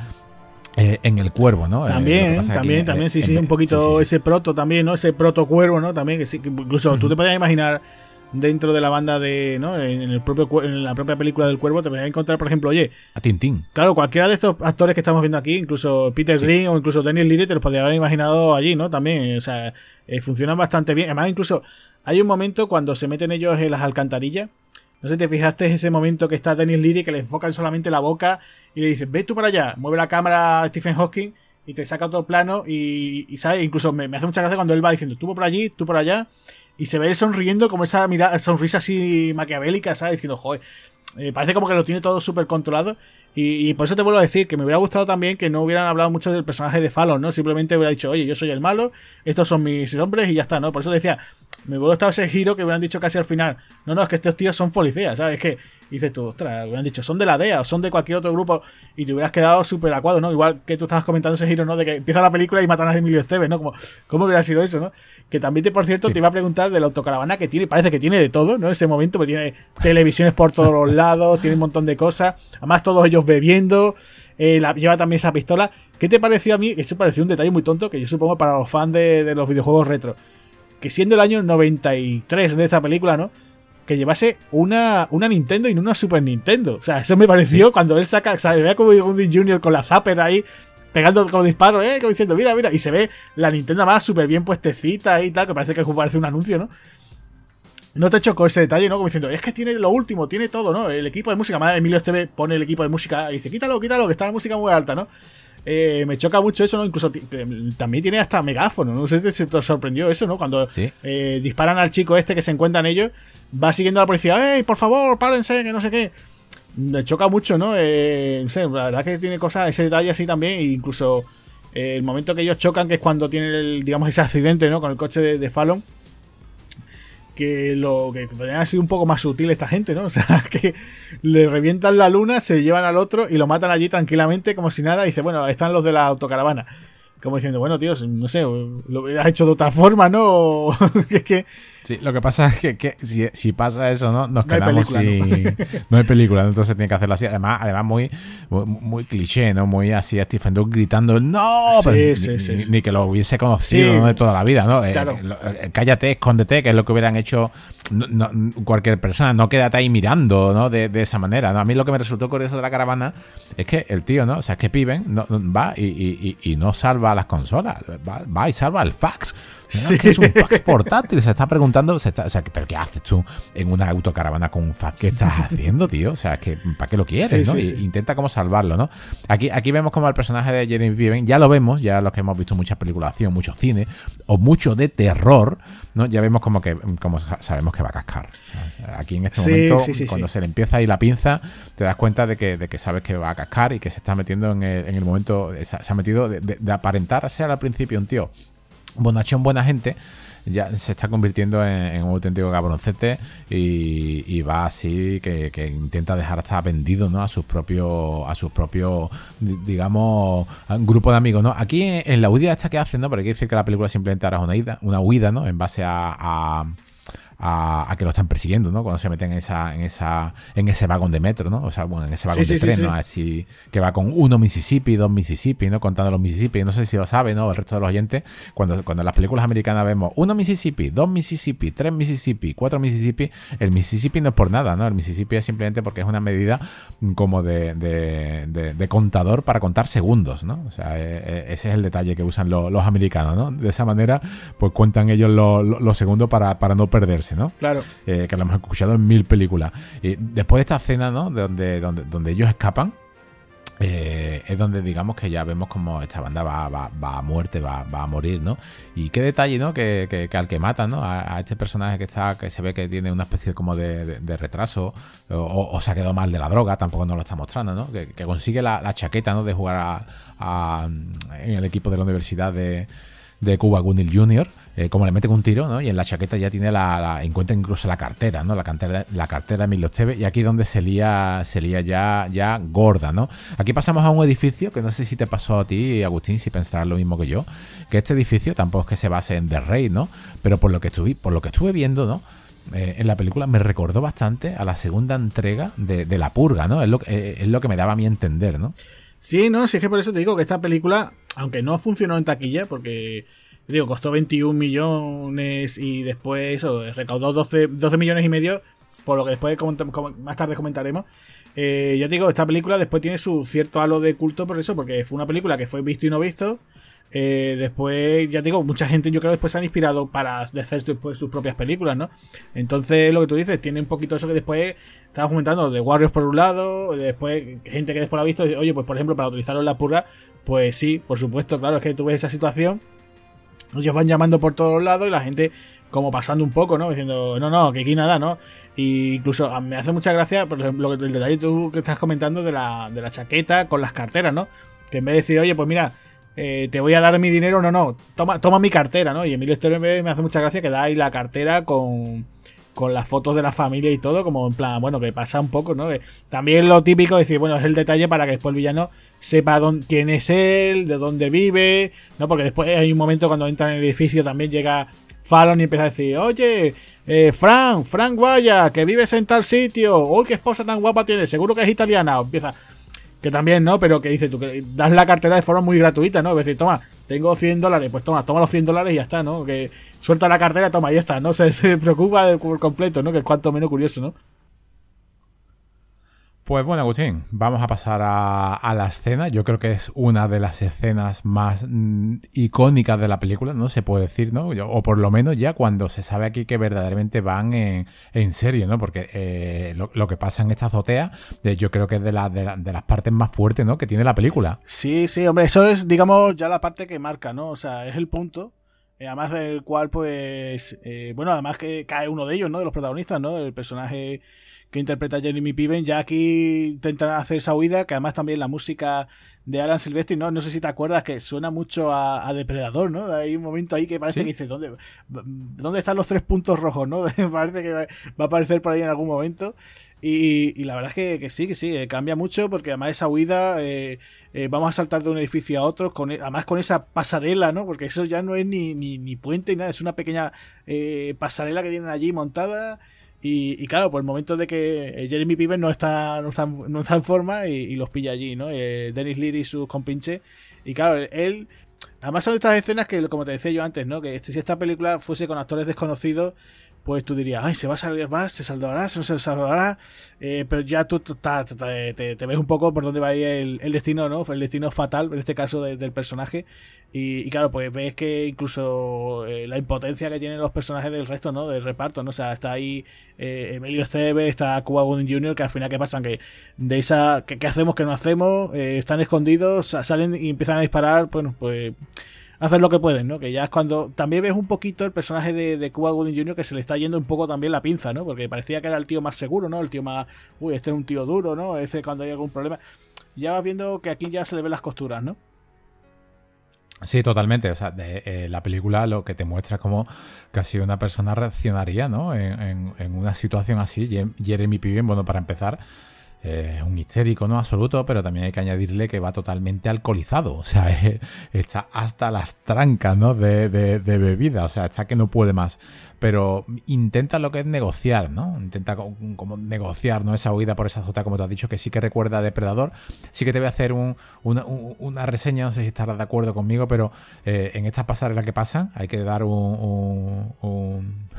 eh, en El Cuervo, ¿no? También, eh, también, aquí, también, eh, sí, sí, en, un poquito sí, sí, ese proto también, ¿no? Ese proto cuervo, ¿no? También, que sí, que incluso uh-huh. tú te podías imaginar dentro de la banda de, ¿no? En el propio en la propia película del Cuervo te podías encontrar, por ejemplo, oye, a Tintín. Claro, cualquiera de estos actores que estamos viendo aquí, incluso Peter sí. Green o incluso Daniel Leary, te los podías haber imaginado allí, ¿no? También, o sea, eh, funcionan bastante bien. Además, incluso hay un momento cuando se meten ellos en las alcantarillas. No sé si te fijaste ese momento que está Daniel Leary, que le enfocan solamente la boca y le dicen, ve tú para allá, mueve la cámara a Stephen Hawking y te saca otro plano y, y ¿sabes? Incluso me, me hace mucha gracia cuando él va diciendo, tú por allí, tú por allá, y se ve él sonriendo como esa mirada, sonrisa así maquiavélica, ¿sabes? Diciendo, joder, eh, parece como que lo tiene todo súper controlado. Y, y por eso te vuelvo a decir que me hubiera gustado también que no hubieran hablado mucho del personaje de Fallon, ¿no? Simplemente hubiera dicho, oye, yo soy el malo, estos son mis hombres y ya está, ¿no? Por eso decía, me hubiera gustado ese giro que hubieran dicho casi al final. No, no, es que estos tíos son policías, ¿sabes? Es que dices tú, ostras, hubieran dicho, son de la D E A o son de cualquier otro grupo y te hubieras quedado súper acuado, ¿no? Igual que tú estabas comentando ese giro, ¿no? De que empieza la película y matan a Emilio Estevez, ¿no? Como, ¿cómo hubiera sido eso, no? Que también, te, por cierto, sí. te iba a preguntar de la autocaravana que tiene, parece que tiene de todo, ¿no? Ese momento, porque tiene televisiones por todos los lados, tiene un montón de cosas, además todos ellos bebiendo, eh, la, lleva también esa pistola. ¿Qué te pareció a mí? Eso pareció un detalle muy tonto, que yo supongo para los fans de, de los videojuegos retro, que siendo el año noventa y tres de esta película, ¿no? que llevase una, una Nintendo y no una Super Nintendo. O sea, eso me pareció sí. cuando él saca, o sea, ve como Goody Junior con la Zapper ahí, pegando con los disparos, eh, como diciendo, mira, mira, y se ve la Nintendo más súper bien puestecita y tal, que parece que parece un anuncio, ¿no? No te chocó ese detalle, ¿no? Como diciendo, es que tiene lo último, tiene todo, ¿no? El equipo de música, más Emilio Esteve pone el equipo de música y dice, quítalo, quítalo, que está la música muy alta, ¿no? Eh, me choca mucho eso, ¿no? Incluso también tiene hasta megáfono, no sé si te sorprendió eso, ¿no? Cuando ¿sí? eh, disparan al chico este que se encuentran ellos, va siguiendo a la policía, ¡ey, por favor, párense, que no sé qué! Me choca mucho, ¿no? Eh, no sé, la verdad que tiene cosas, ese detalle así también, e incluso eh, el momento que ellos chocan, que es cuando tienen, el, digamos, ese accidente, ¿no? Con el coche de, de Fallon, que lo que podrían haber sido un poco más sutil esta gente, ¿no? O sea, que le revientan la luna, se llevan al otro y lo matan allí tranquilamente como si nada y dice, bueno, están los de la autocaravana. Como diciendo, bueno, tío, no sé, lo hubieras hecho de otra forma, ¿no? Es que... Sí, lo que pasa es que, que si, si pasa eso, ¿no? Nos no quedamos sin... ¿no? no hay película, ¿no? Entonces tiene que hacerlo así. Además, además muy, muy, muy cliché, ¿no? Muy así a Stephen Dawes gritando, ¡no! Sí, Pero sí, ni, sí, ni, sí. ni que lo hubiese conocido, sí. ¿no? De toda la vida, ¿no? Claro. Eh, eh, cállate, escóndete, que es lo que hubieran hecho no, no, cualquier persona. No quédate ahí mirando, ¿no? De, de esa manera, ¿no? A mí lo que me resultó curioso de la caravana es que el tío, ¿no? O sea, es que Piven no, va y, y, y, y no salva las consolas. Va, va y salva el fax. Sí. Es que es un fax portátil. Se está preguntando, se está, o sea, ¿pero qué haces tú en una autocaravana con un fax? ¿Qué estás haciendo, tío? O sea, es que ¿para qué lo quieres, sí, no? Sí, sí. Intenta como salvarlo, ¿no? Aquí, aquí vemos como el personaje de Jeremy Piven, ya lo vemos, ya los que hemos visto muchas películas de acción, mucho cine, o mucho de terror, ¿no? Ya vemos como que como sabemos que va a cascar. O sea, aquí en este sí, momento, sí, sí, cuando sí. se le empieza ahí la pinza, te das cuenta de que, de que sabes que va a cascar y que se está metiendo en el, en el momento, se ha metido de, de, de aparentar ser al principio un tío bonachón, buena gente, ya se está convirtiendo en, en un auténtico cabroncete y, y va así que, que intenta dejar hasta vendido, ¿no? a sus propios a sus propios digamos un grupo de amigos, ¿no? Aquí en, en la huida esta que hacen, ¿no? Pero hay que decir que la película simplemente ahora es una huida, una huida, ¿no? En base a, a A, a que lo están persiguiendo, ¿no? Cuando se meten en esa, en esa, en ese vagón de metro, ¿no? O sea, bueno, en ese vagón sí, de sí, tren, sí, ¿no? Sí. Así que va con uno Mississippi, dos Mississippi, ¿no? Contando los Mississippi. No sé si lo sabe, ¿no? El resto de los oyentes, cuando, cuando en las películas americanas vemos uno Mississippi, dos Mississippi, tres Mississippi, cuatro Mississippi, el Mississippi no es por nada, ¿no? El Mississippi es simplemente porque es una medida como de, de, de, de contador para contar segundos, ¿no? O sea, ese es el detalle que usan los, los americanos, ¿no? De esa manera, pues cuentan ellos los, los segundos para, para no perderse, ¿no? Claro. Eh, que lo hemos escuchado en mil películas. Y después de esta escena, ¿no? De donde, donde, donde ellos escapan, eh, es donde digamos que ya vemos como esta banda va, va, va a muerte, va, va a morir, ¿no? Y qué detalle, ¿no? Que, que, que al que matan, ¿no? A, a este personaje que está, que se ve que tiene una especie como de, de, de retraso, o, o se ha quedado mal de la droga, tampoco nos lo está mostrando, ¿no? Que, que consigue la, la chaqueta, ¿no? De jugar a, a, en el equipo de la universidad de de Cuba Gooding junior, eh, como le meten un tiro, ¿no? Y en la chaqueta ya tiene la, la encuentra incluso la cartera, ¿no? La cartera, la cartera de Emilio Esteve, y aquí donde se lía, se lía ya, ya gorda, ¿no? Aquí pasamos a un edificio que no sé si te pasó a ti, Agustín, si pensarás lo mismo que yo, que este edificio tampoco es que se base en The Raid, ¿no? Pero por lo que estuve, por lo que estuve viendo, ¿no? Eh, en la película me recordó bastante a la segunda entrega de, de La Purga, ¿no? Es lo, eh, es lo que me daba a mí entender, ¿no? Sí, no, sí, es que por eso te digo que esta película, aunque no funcionó en taquilla, porque, digo, costó veintiún millones y después eso, recaudó doce, doce millones y medio, por lo que después más tarde comentaremos. Eh, ya te digo, esta película después tiene su cierto halo de culto por eso, porque fue una película que fue visto y no visto. Eh, después, ya te digo, mucha gente yo creo que después se han inspirado para hacer después sus propias películas, ¿no? Entonces, lo que tú dices, tiene un poquito eso que después estabas comentando de Warriors por un lado, después gente que después lo ha visto, oye, pues por ejemplo, para utilizarlo en La Purga, pues sí, por supuesto, claro, es que tú ves esa situación, ellos van llamando por todos lados y la gente como pasando un poco, ¿no? Diciendo, no, no, que aquí nada, ¿no? Y incluso me hace mucha gracia, por ejemplo, el detalle tú que estás comentando de la, de la chaqueta con las carteras, ¿no? Que en vez de decir, oye, pues mira, Eh, te voy a dar mi dinero, no, no, toma, toma mi cartera, ¿no? Y Emilio Esteve me hace mucha gracia que da ahí la cartera con, con las fotos de la familia y todo, como en plan, bueno, que pasa un poco, ¿no? Que también lo típico es decir, bueno, es el detalle para que después el villano sepa dónde, quién es él, de dónde vive, ¿no? Porque después hay un momento cuando entra en el edificio también llega Fallon y empieza a decir, oye, eh, Frank, Frank Guaya, que vives en tal sitio, uy, qué esposa tan guapa tienes, seguro que es italiana, o empieza... Que también, ¿no? Pero que dices tú, que das la cartera de forma muy gratuita, ¿no? Es decir, toma, tengo cien dólares, pues toma, toma los cien dólares y ya está, ¿no? Que suelta la cartera, toma, y ya está, ¿no? Se, se preocupa de, por completo, ¿no? Que es cuanto menos curioso, ¿no? Pues bueno, Agustín, vamos a pasar a, a la escena. Yo creo que es una de las escenas más mm, icónicas de la película, ¿no? Se puede decir, ¿no? O por lo menos ya cuando se sabe aquí que verdaderamente van en, en serio, ¿no? Porque eh, lo, lo que pasa en esta azotea, eh, yo creo que es de, la, de, la, de las partes más fuertes, ¿no? Que tiene la película. Sí, sí, hombre, eso es, digamos, ya la parte que marca, ¿no? O sea, es el punto, eh, además del cual, pues, eh, bueno, además que cae uno de ellos, ¿no? De los protagonistas, ¿no? El personaje que interpreta Jeremy Piven, ya aquí intentan hacer esa huida, que además también la música de Alan Silvestri, ¿no? No sé si te acuerdas que suena mucho a, a Depredador, ¿no? Hay un momento ahí que parece ¿Sí? que dice, ¿dónde, ¿dónde están los tres puntos rojos, no? Parece que va a aparecer por ahí en algún momento. Y, y la verdad es que, que sí, que sí, cambia mucho porque además esa huida, eh, eh, vamos a saltar de un edificio a otro, con, además con esa pasarela, ¿no? Porque eso ya no es ni, ni, ni puente ni nada, es una pequeña eh, pasarela que tienen allí montada. Y, y claro, por el momento de que Jeremy Piven no está, no está, no está en forma y, y los pilla allí, ¿no? Eh, Denis Leary y sus compinches. Y claro, él... Además son estas escenas que, como te decía yo antes, ¿no? Que si esta película fuese con actores desconocidos, pues tú dirías, ay, se va a salir más, se salvará, se no se salvará, eh, pero ya tú te, te, te ves un poco por dónde va a ir el, el destino, ¿no? El destino fatal, en este caso, de, del personaje. Y, y claro, pues ves que incluso eh, la impotencia que tienen los personajes del resto, ¿no? Del reparto, ¿no? O sea, está ahí eh, Emilio Estevez, está Cuba Gooding junior, que al final, ¿qué pasan? Que de esa, ¿qué, qué hacemos, qué no hacemos? Eh, están escondidos, salen y empiezan a disparar, bueno, pues... hacer lo que pueden, ¿no? Que ya es cuando también ves un poquito el personaje de, de Cuba Gooding junior que se le está yendo un poco también la pinza, ¿no? Porque parecía que era el tío más seguro, ¿no? El tío más, uy, este es un tío duro, ¿no? Ese cuando hay algún problema. Ya vas viendo que aquí ya se le ven las costuras, ¿no? Sí, totalmente. O sea, de, eh, la película lo que te muestra es cómo casi una persona reaccionaría, ¿no? En, en, en una situación así. Jeremy Piven, bueno, para empezar, es eh, un histérico, ¿no? Absoluto, pero también hay que añadirle que va totalmente alcoholizado. O sea, eh, está hasta las trancas, ¿no? De, de, de bebida. O sea, está que no puede más. Pero intenta lo que es negociar, ¿no? Intenta como, como negociar, ¿no? Esa huida por esa azotea, como te has dicho, que sí que recuerda a Depredador. Sí que te voy a hacer un, una, un, una reseña, no sé si estarás de acuerdo conmigo, pero eh, en estas pasarelas que pasan hay que dar un... un, un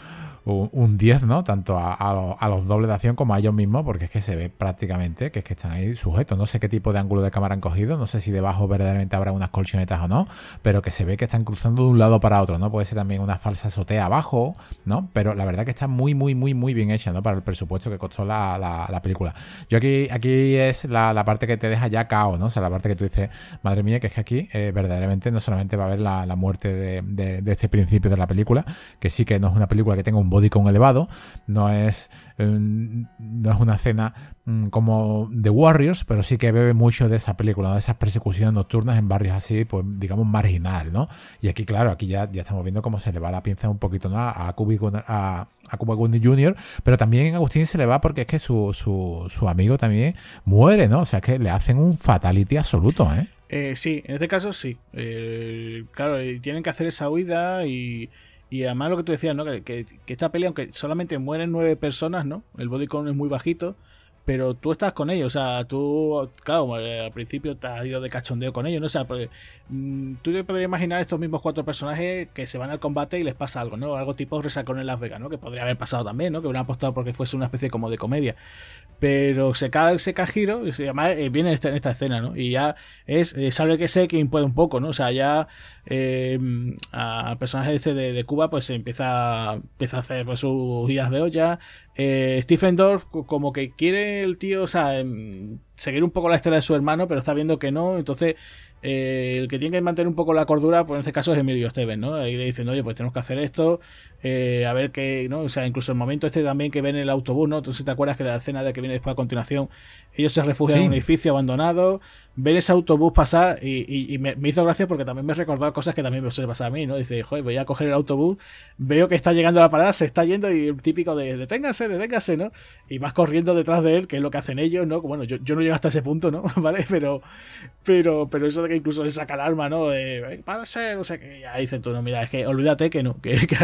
un diez, ¿no? Tanto a, a, los, a los dobles de acción como a ellos mismos, porque es que se ve prácticamente que es que están ahí sujetos. No sé qué tipo de ángulo de cámara han cogido, no sé si debajo verdaderamente habrá unas colchonetas o no, pero que se ve que están cruzando de un lado para otro, ¿no? Puede ser también una falsa azotea abajo, ¿no? Pero la verdad que está muy, muy, muy, muy bien hecha, ¿no? Para el presupuesto que costó la, la, la película. Yo aquí, aquí es la, la parte que te deja ya cao, ¿no? O sea, la parte que tú dices, madre mía, que es que aquí eh, verdaderamente no solamente va a haber la, la muerte de, de, de este principio de la película, que sí que no es una película que tenga un bodycount elevado, no es eh, no es una escena mm, como The Warriors, pero sí que bebe mucho de esa película, ¿no? De esas persecuciones nocturnas en barrios así, pues digamos marginal, ¿no? Y aquí, claro, aquí ya, ya estamos viendo cómo se le va la pinza un poquito, ¿no? A, a, a, a Cuba Gooding junior, pero también a Agustín se le va porque es que su, su, su amigo también muere, ¿no? O sea, es que le hacen un fatality absoluto, ¿eh? Eh, sí, en este caso sí. Eh, claro, tienen que hacer esa huida y... Y además lo que tú decías, ¿no? Que, que, que esta pelea, aunque solamente mueren nueve personas, ¿no? El body count es muy bajito, pero tú estás con ellos, o sea, tú, claro, al principio te has ido de cachondeo con ellos, ¿no? O sea, pues, tú te podrías imaginar estos mismos cuatro personajes que se van al combate y les pasa algo, ¿no? Algo tipo Resacón en Las Vegas, ¿no? Que podría haber pasado también, ¿no? Que hubieran apostado porque fuese una especie como de comedia. Pero se cae ese giro y se llama, eh, viene en esta, en esta escena, ¿no? Y ya es, eh, sabe que sé que puede un poco, ¿no? O sea, ya eh, al personaje este de, de Cuba, pues empieza, empieza a hacer pues, sus idas de olla. Eh, Stephen Dorff, como que quiere el tío, o sea, seguir un poco la estela de su hermano, pero está viendo que no, entonces eh, el que tiene que mantener un poco la cordura, pues en este caso es Emilio Estevez, ¿no? Ahí le dicen, oye, pues tenemos que hacer esto, eh, a ver qué, ¿no? O sea, incluso el momento este también que ven el autobús, ¿no? Entonces te acuerdas que la escena de que viene después a continuación, ellos se refugian sí. en un edificio abandonado, ven ese autobús pasar y, y, y me, me hizo gracia porque también me recordó cosas que también me suele pasar a mí, ¿no? Dice, joder, voy a coger el autobús, veo que está llegando a la parada, se está yendo y el típico de deténgase, deténgase, ¿no? Y vas corriendo detrás de él, que es lo que hacen ellos, ¿no? Bueno, yo, yo no llego hasta ese punto, ¿no? ¿Vale? Pero, pero, pero eso de que incluso le saca el arma, ¿no? De, párase, no sé qué, ya dicen tú, no, mira, es que olvídate que no, que, que aquí la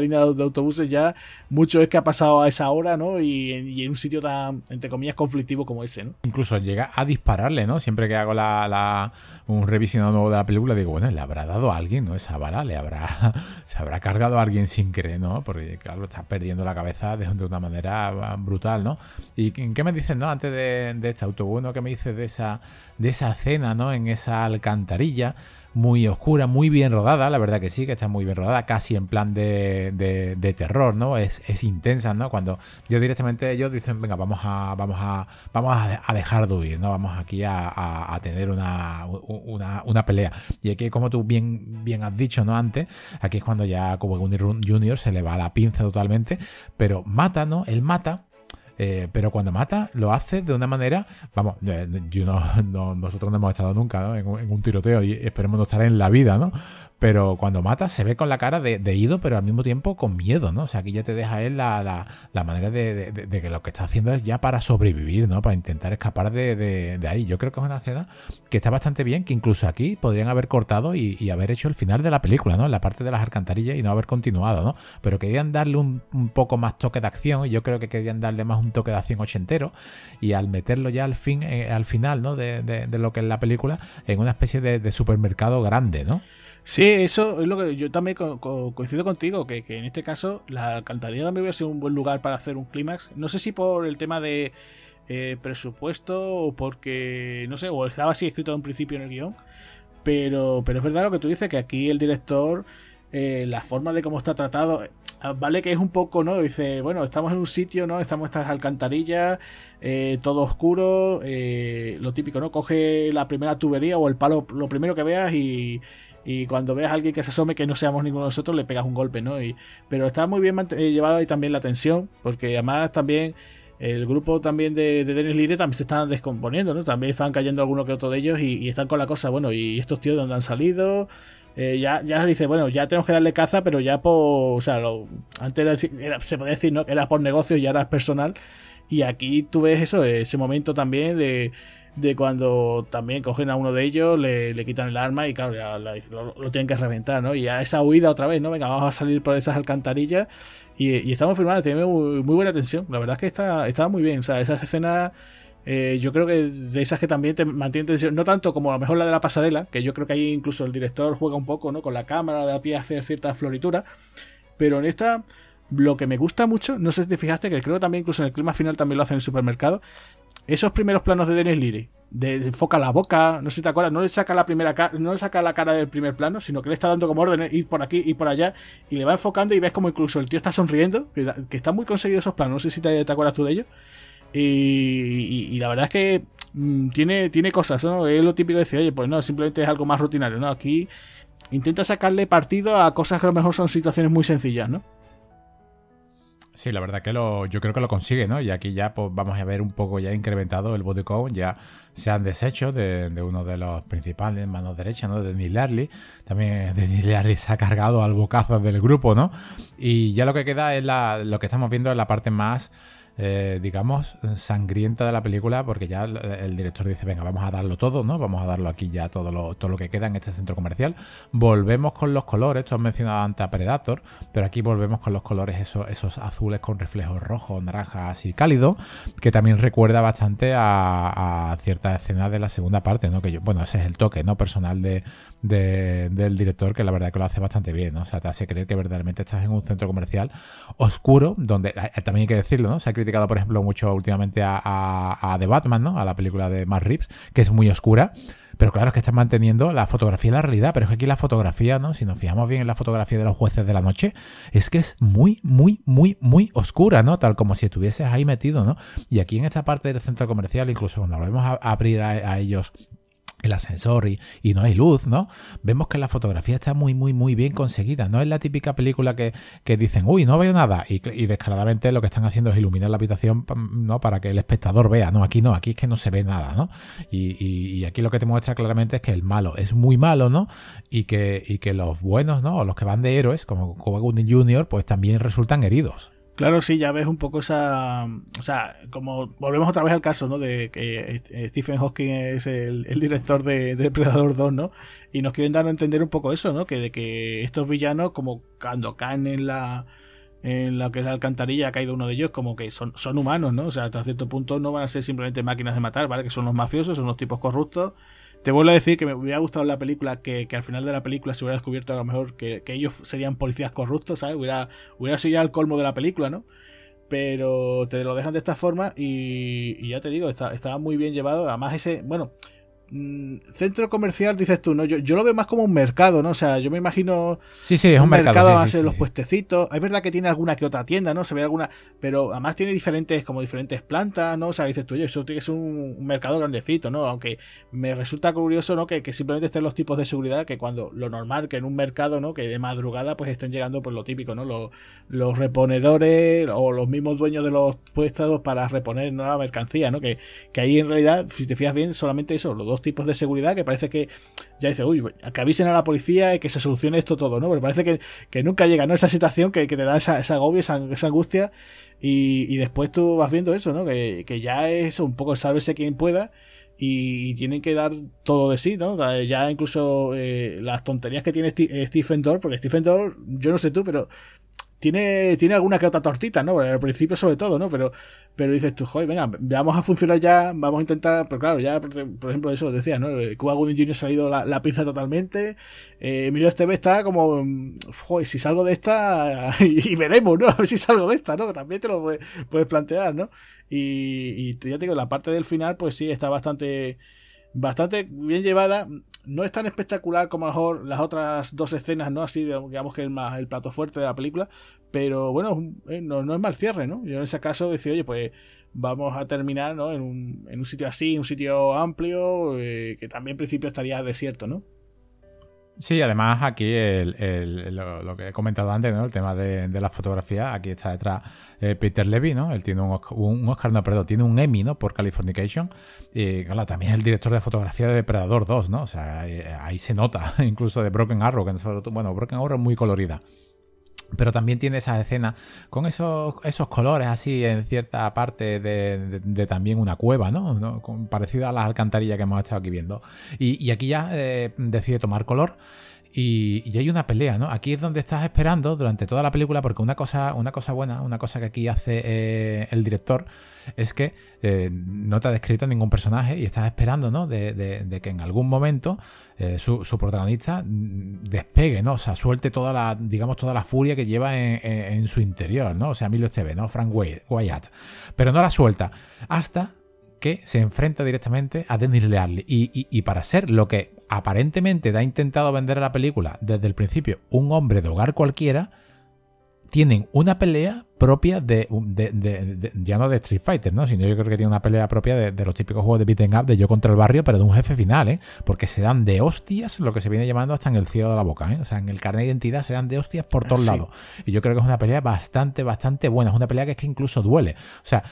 línea de autobuses ya mucho es que ha pasado a esa hora, ¿no? Y, y en un sitio tan, entre comillas, conflictivo como ese, ¿no? Incluso llega a dispararle, ¿no? Siempre que hago la, la un revisionado nuevo de la película digo, bueno, le habrá dado a alguien, ¿no? Esa bala le habrá se habrá cargado a alguien sin querer, ¿no? Porque claro, está perdiendo la cabeza de, de una manera brutal, ¿no? ¿Y qué me dices, no? Antes de, de este autobús, ¿no? ¿Qué me dices de esa de esa escena, ¿no? En esa alcantarilla muy oscura, muy bien rodada, la verdad que sí, que está muy bien rodada, casi en plan de, de, de terror, ¿no? Es, es intensa, ¿no? Cuando yo directamente ellos dicen, venga, vamos a vamos a vamos a dejar de huir, ¿no? Vamos aquí a, a, a tener una, una, una pelea. Y aquí, como tú bien, bien has dicho, ¿no? Antes, aquí es cuando ya como Junior se le va la pinza totalmente, pero mata, ¿no? Él mata. Eh, pero cuando mata lo hace de una manera, vamos, yo no, no, nosotros no hemos estado nunca, ¿no? en, un, en un tiroteo y esperemos no estar en la vida, ¿no? Pero cuando mata se ve con la cara de, de ido, pero al mismo tiempo con miedo, ¿no? O sea, aquí ya te deja él la, la, la manera de, de, de que lo que está haciendo es ya para sobrevivir, ¿no? Para intentar escapar de, de, de ahí. Yo creo que es una escena que está bastante bien, que incluso aquí podrían haber cortado y, y haber hecho el final de la película, ¿no? En la parte de las alcantarillas y no haber continuado, ¿no? Pero querían darle un, un poco más toque de acción y yo creo que querían darle más un toque de acción ochentero y al meterlo ya al fin, eh, al final, ¿no? De, de, de lo que es la película en una especie de, de supermercado grande, ¿no? Sí, eso es lo que yo también co co coincido contigo, que, que en este caso la alcantarilla también hubiera sido un buen lugar para hacer un clímax. No sé si por el tema de eh, presupuesto o porque, no sé, o estaba así escrito en un principio en el guión, pero, pero es verdad lo que tú dices, que aquí el director, eh, la forma de cómo está tratado, vale que es un poco, ¿no? Dice, bueno, estamos en un sitio, ¿no? Estamos en estas alcantarillas, eh, todo oscuro, eh, lo típico, ¿no? Coge la primera tubería o el palo, lo primero que veas y... Y cuando veas a alguien que se asome que no seamos ninguno de nosotros, le pegas un golpe, ¿no? Y, pero está muy bien llevado ahí también la tensión, porque además también el grupo también de, de Denis Leary también se están descomponiendo, ¿no? También están cayendo algunos que otros de ellos y, y están con la cosa, bueno, ¿y estos tíos de dónde han salido? Eh, ya, ya se dice, bueno, ya tenemos que darle caza, pero ya por... O sea, lo, antes era, era, se podía decir, ¿no? Era por negocio y ahora es personal. Y aquí tú ves eso, ese momento también de... de cuando también cogen a uno de ellos, le, le quitan el arma y claro, ya la, lo, lo tienen que reventar, ¿no? Y a esa huida otra vez, ¿no? Venga, vamos a salir por esas alcantarillas y, y estamos filmados, tiene muy, muy buena tensión, la verdad es que está, está muy bien, o sea, esas escenas eh, yo creo que de esas que también te mantienen tensión, no tanto como a lo mejor la de la pasarela, que yo creo que ahí incluso el director juega un poco, ¿no? Con la cámara, de a pie hacer ciertas florituras, pero en esta... Lo que me gusta mucho, no sé si te fijaste, que creo que también incluso en el clima final también lo hacen en el supermercado, esos primeros planos de Denis Leary, de, de enfoca la boca, no sé si te acuerdas, no le saca la primera cara, no le saca la cara del primer plano, sino que le está dando como órdenes, ir por aquí, ir por allá, y le va enfocando y ves como incluso el tío está sonriendo, que, que están muy conseguidos esos planos, no sé si te, te acuerdas tú de ellos, y, y, y la verdad es que mmm, tiene, tiene cosas, ¿no? Es lo típico de decir, oye, pues no, simplemente es algo más rutinario, ¿no? Aquí intenta sacarle partido a cosas que a lo mejor son situaciones muy sencillas, ¿no? Sí, la verdad que lo, yo creo que lo consigue, ¿no? Y aquí ya pues vamos a ver un poco ya incrementado el body count, ya se han deshecho de, de uno de los principales, manos derechas, ¿no? De Denis Leary. También Denis Leary se ha cargado al bocazo del grupo, ¿no? Y ya lo que queda es la, lo que estamos viendo es la parte más... Eh, digamos, sangrienta de la película, porque ya el, el director dice, venga, vamos a darlo todo, ¿no? Vamos a darlo aquí ya todo lo, todo lo que queda en este centro comercial. Volvemos con los colores, tú has mencionado antes a Predator, pero aquí volvemos con los colores esos, esos azules con reflejos rojos, naranjas así cálidos, que también recuerda bastante a, a ciertas escenas de la segunda parte, ¿no? Que yo, bueno, ese es el toque, ¿no? Personal de, de, del director, que la verdad que lo hace bastante bien, ¿no? O sea, te hace creer que verdaderamente estás en un centro comercial oscuro, donde también hay que decirlo, ¿no? Se ha criticado, por ejemplo, mucho últimamente a, a, a The Batman, ¿no? A la película de Matt Reeves, que es muy oscura, pero claro, es que están manteniendo la fotografía y la realidad, pero es que aquí la fotografía, ¿no? Si nos fijamos bien en la fotografía de los jueces de la noche, es que es muy, muy, muy, muy oscura, ¿no? Tal como si estuvieses ahí metido, ¿no? Y aquí en esta parte del centro comercial, incluso cuando volvemos a, a abrir a, a ellos el ascensor y, y no hay luz, ¿no? Vemos que la fotografía está muy, muy, muy bien conseguida. No es la típica película que, que dicen, uy, no veo nada, y, y descaradamente lo que están haciendo es iluminar la habitación, ¿no? Para que el espectador vea. No, aquí no, aquí es que no se ve nada, ¿no? Y, y, y aquí lo que te muestra claramente es que el malo es muy malo, ¿no? Y que, y que los buenos, ¿no? O los que van de héroes, como Cuba Gooding junior, pues también resultan heridos. Claro, sí, ya ves un poco esa... O sea, como volvemos otra vez al caso, ¿no? De que Stephen Hawking es el, el director de, de Depredador dos, ¿no? Y nos quieren dar a entender un poco eso, ¿no? Que de que estos villanos, como cuando caen en la... en lo que es la alcantarilla, ha caído uno de ellos, como que son, son humanos, ¿no? O sea, hasta cierto punto no van a ser simplemente máquinas de matar, ¿vale? Que son los mafiosos, son los tipos corruptos. Te vuelvo a decir que me hubiera gustado la película, que, que al final de la película se hubiera descubierto a lo mejor que, que ellos serían policías corruptos, ¿sabes? Hubiera, hubiera sido ya el colmo de la película, ¿no? Pero te lo dejan de esta forma y, y ya te digo, está, estaba muy bien llevado. Además ese, bueno... centro comercial, dices tú, ¿no? Yo, yo lo veo más como un mercado, ¿no? O sea, yo me imagino sí, sí, es un, un mercado, mercado sí, a base sí, de sí, los sí. puestecitos. Es verdad que tiene alguna que otra tienda, ¿no? Se ve alguna, pero además tiene diferentes, como diferentes plantas, ¿no? O sea, dices tú, oye, eso tiene que ser un, un mercado grandecito, ¿no? Aunque me resulta curioso, ¿no? Que, que simplemente estén los tipos de seguridad, que cuando lo normal, que en un mercado, ¿no? Que de madrugada, pues estén llegando, pues lo típico, ¿no? Los, los reponedores o los mismos dueños de los puestos para reponer nueva mercancía, ¿no? Que, que ahí en realidad, si te fijas bien, solamente eso, los dos tipos de seguridad, que parece que ya dice, uy, que avisen a la policía y que se solucione esto todo, ¿no? Pero parece que, que nunca llega, ¿no? Esa situación que, que te da esa, esa agobio, esa, esa angustia y, y después tú vas viendo eso, ¿no? Que, que ya es un poco sálvese quien pueda y, y tienen que dar todo de sí, ¿no? Ya incluso eh, las tonterías que tiene St- Stephen Dorff, porque Stephen Dorff, yo no sé tú, pero tiene, tiene alguna que otra tortita, ¿no? Al principio sobre todo, ¿no? Pero, pero dices tú, joder, venga, vamos a funcionar ya, vamos a intentar, pero claro, ya, por, por ejemplo, eso decía, ¿no? Cuba Gooding junior se ha ido la, la pinza totalmente, eh, Emilio Esteve está como, joder, si salgo de esta, y, y veremos, ¿no? A ver si salgo de esta, ¿no? También te lo puedes, puedes plantear, ¿no? Y, y ya te digo, la parte del final, pues sí, está bastante... bastante bien llevada. No es tan espectacular como a lo mejor las otras dos escenas, ¿no? Así, digamos que es más el plato fuerte de la película. Pero bueno, no, no es mal cierre, ¿no? Yo en ese caso decía, oye, pues vamos a terminar, ¿no? En un, en un sitio así, un sitio amplio, eh, que también en principio estaría desierto, ¿no? Sí, además aquí el, el, lo, lo que he comentado antes, ¿no? El tema de, de la fotografía, aquí está detrás eh, Peter Levy, ¿no? Él tiene un Oscar, un Oscar, no, perdón, tiene un Emmy, ¿no? Por Californication. Y claro, también es el director de fotografía de Depredador dos, ¿no? O sea, eh, ahí se nota, incluso de Broken Arrow, que nosotros, bueno, Broken Arrow es muy colorida. Pero también tiene esas escenas con esos, esos colores así en cierta parte de, de, de también una cueva, ¿no? ¿no? Parecido a las alcantarillas que hemos estado aquí viendo. Y, y aquí ya eh, decide tomar color. Y, y hay una pelea, ¿no? Aquí es donde estás esperando durante toda la película, porque una cosa, una cosa buena, una cosa que aquí hace eh, el director es que eh, no te ha descrito ningún personaje y estás esperando, ¿no? De, de, de que en algún momento eh, su, su protagonista despegue, ¿no? O sea, suelte toda la, digamos, toda la furia que lleva en, en, en su interior, ¿no? O sea, Emilio Esteve, ¿no? Frank Wyatt. Pero no la suelta hasta que se enfrenta directamente a Dennis Leary y, y, y para ser lo que aparentemente te ha intentado vender a la película desde el principio, un hombre de hogar cualquiera, tienen una pelea propia de, de, de, de ya no de Street Fighter, ¿no? Sino yo creo que tiene una pelea propia de, de los típicos juegos de beat'em up de yo contra el barrio, pero de un jefe final, ¿eh? Porque se dan de hostias, lo que se viene llamando hasta en el cielo de la boca, ¿eh? O sea, en el carnet de identidad se dan de hostias por todos sí. lados. Y yo creo que es una pelea bastante, bastante buena. Es una pelea que es que incluso duele. O sea,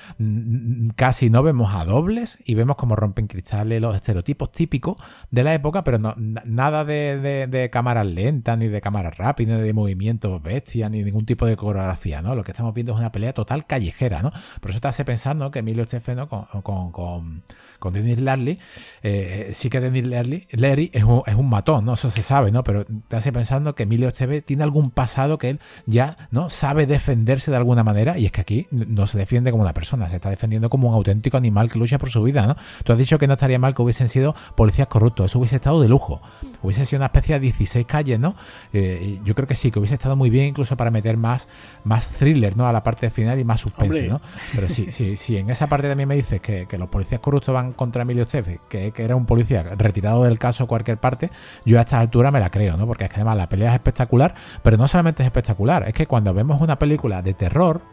casi no vemos a dobles y vemos cómo rompen cristales, los estereotipos típicos de la época, pero no, nada de, de, de cámaras lentas, ni de cámaras rápidas, ni de movimientos bestias, ni ningún tipo de coreografía, ¿no? Lo que estamos viendo es una pelea total callejera, ¿no? Por eso te hace pensar, ¿no? Que Emilio Esteve, ¿no? Con, con, con, con Dennis Leary, eh, sí que Dennis Leary, Leary es, un, es un matón, ¿no? Eso se sabe, ¿no? Pero te hace pensando que Emilio Esteve tiene algún pasado que él ya, ¿no? Sabe defenderse de alguna manera y es que aquí no se defiende como una persona, se está defendiendo como un auténtico animal que lucha por su vida, ¿no? Tú has dicho que no estaría mal que hubiesen sido policías corruptos, eso hubiese estado de lujo, hubiese sido una especie de dieciséis calles, ¿no? Eh, yo creo que sí, que hubiese estado muy bien incluso para meter más, más thriller, ¿no? A la parte final y más suspense, Hombre. ¿no? Pero sí, sí, sí, en esa parte también me dices que, que los policías corruptos van contra Emilio Esteve, que, que era un policía retirado del caso a cualquier parte, yo a esta altura me la creo, ¿no? Porque es que además la pelea es espectacular, pero no solamente es espectacular, es que cuando vemos una película de terror, ¿no?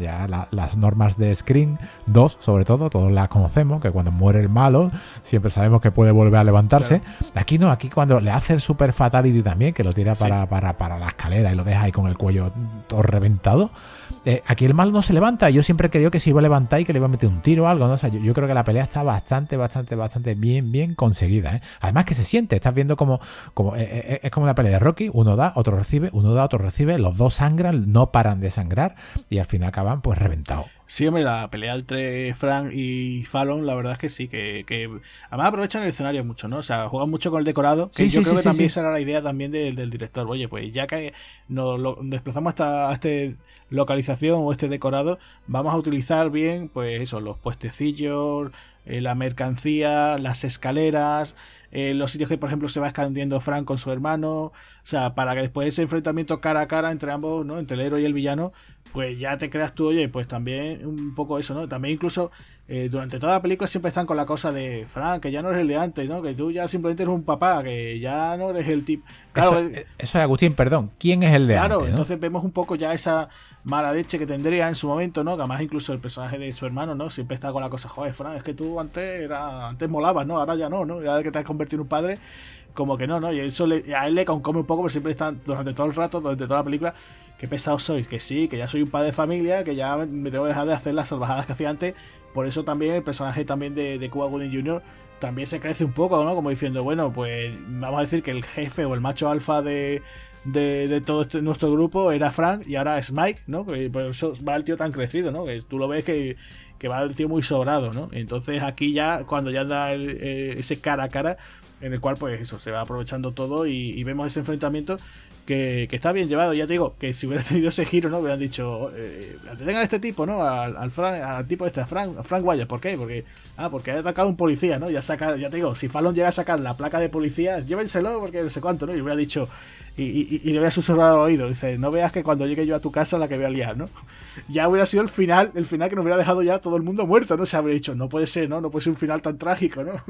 Ya la, las normas de Scream dos, sobre todo, todos las conocemos, que cuando muere el malo, siempre sabemos que puede volver a levantarse. Claro. Aquí no, aquí cuando le hace el super fatality también, que lo tira para, sí. para, para la escalera y lo deja ahí con el cuello todo reventado. Eh, aquí el malo no se levanta. Yo siempre creo que se iba a levantar y que le iba a meter un tiro o algo, ¿no? O sea, yo, yo creo que la pelea está bastante, bastante, bastante bien, bien conseguida, ¿eh? Además que se siente, estás viendo como, como eh, eh, es como una pelea de Rocky, uno da, otro recibe, uno da, otro recibe, los dos sangran, no paran de sangrar y al final acaban pues reventados. Sí, hombre, la pelea entre Frank y Fallon, la verdad es que sí, que, que además aprovechan el escenario mucho, ¿no? O sea, juegan mucho con el decorado, que sí, yo sí, creo sí, que sí, también sí. esa era la idea también del, del director. Oye, pues ya que nos lo, desplazamos hasta a este localización o este decorado, vamos a utilizar bien, pues eso, los puestecillos, eh, la mercancía, las escaleras, eh, los sitios que, por ejemplo, se va escondiendo Frank con su hermano, o sea, para que después de ese enfrentamiento cara a cara entre ambos, ¿no? Entre el héroe y el villano, pues ya te creas tú, oye, pues también un poco eso, ¿no? También incluso eh, durante toda la película siempre están con la cosa de Frank, que ya no eres el de antes, ¿no? Que tú ya simplemente eres un papá, que ya no eres el tipo... Claro, eso, eso es Agustín, perdón, ¿quién es el de claro, antes? Claro, entonces ¿no? Vemos un poco ya esa mala leche que tendría en su momento, ¿no? Que además incluso el personaje de su hermano, ¿no? Siempre está con la cosa, joder, Frank, es que tú antes era antes molabas, ¿no? Ahora ya no, ¿no? Ya que te has convertido en un padre, como que no, ¿no? Y eso le, a él le concome un poco, pero siempre está durante todo el rato, durante toda la película, qué pesados sois, que sí, que ya soy un padre de familia, que ya me tengo que dejar de hacer las salvajadas que hacía antes. Por eso también el personaje también de, de Cuba Gooding junior también se crece un poco, ¿no? Como diciendo, bueno, pues vamos a decir que el jefe o el macho alfa de, de, de todo este, nuestro grupo era Frank y ahora es Mike, ¿no? Pues por eso va el tío tan crecido, ¿no? Que tú lo ves que, que va el tío muy sobrado, ¿no? Entonces aquí ya, cuando ya da el, eh, ese cara a cara, en el cual pues eso, se va aprovechando todo y, y vemos ese enfrentamiento que, que está bien llevado. Ya te digo, que si hubiera tenido ese giro, ¿no? Hubieran dicho, eh, detengan a este tipo, ¿no? Al, al, Frank, al tipo este, a Frank, a Frank Wyatt. ¿Por qué? Porque, ah, porque ha atacado a un policía, ¿no? Ya saca, ya te digo, si Fallon llega a sacar la placa de policía, llévenselo porque no sé cuánto, ¿no? Y hubiera dicho, y, y, y le hubiera susurrado al oído, dice, no veas que cuando llegue yo a tu casa la que voy a liar, ¿no? Ya hubiera sido el final, el final que nos hubiera dejado ya todo el mundo muerto, ¿no? Se habría dicho, no puede ser, ¿no? No puede ser un final tan trágico, ¿no?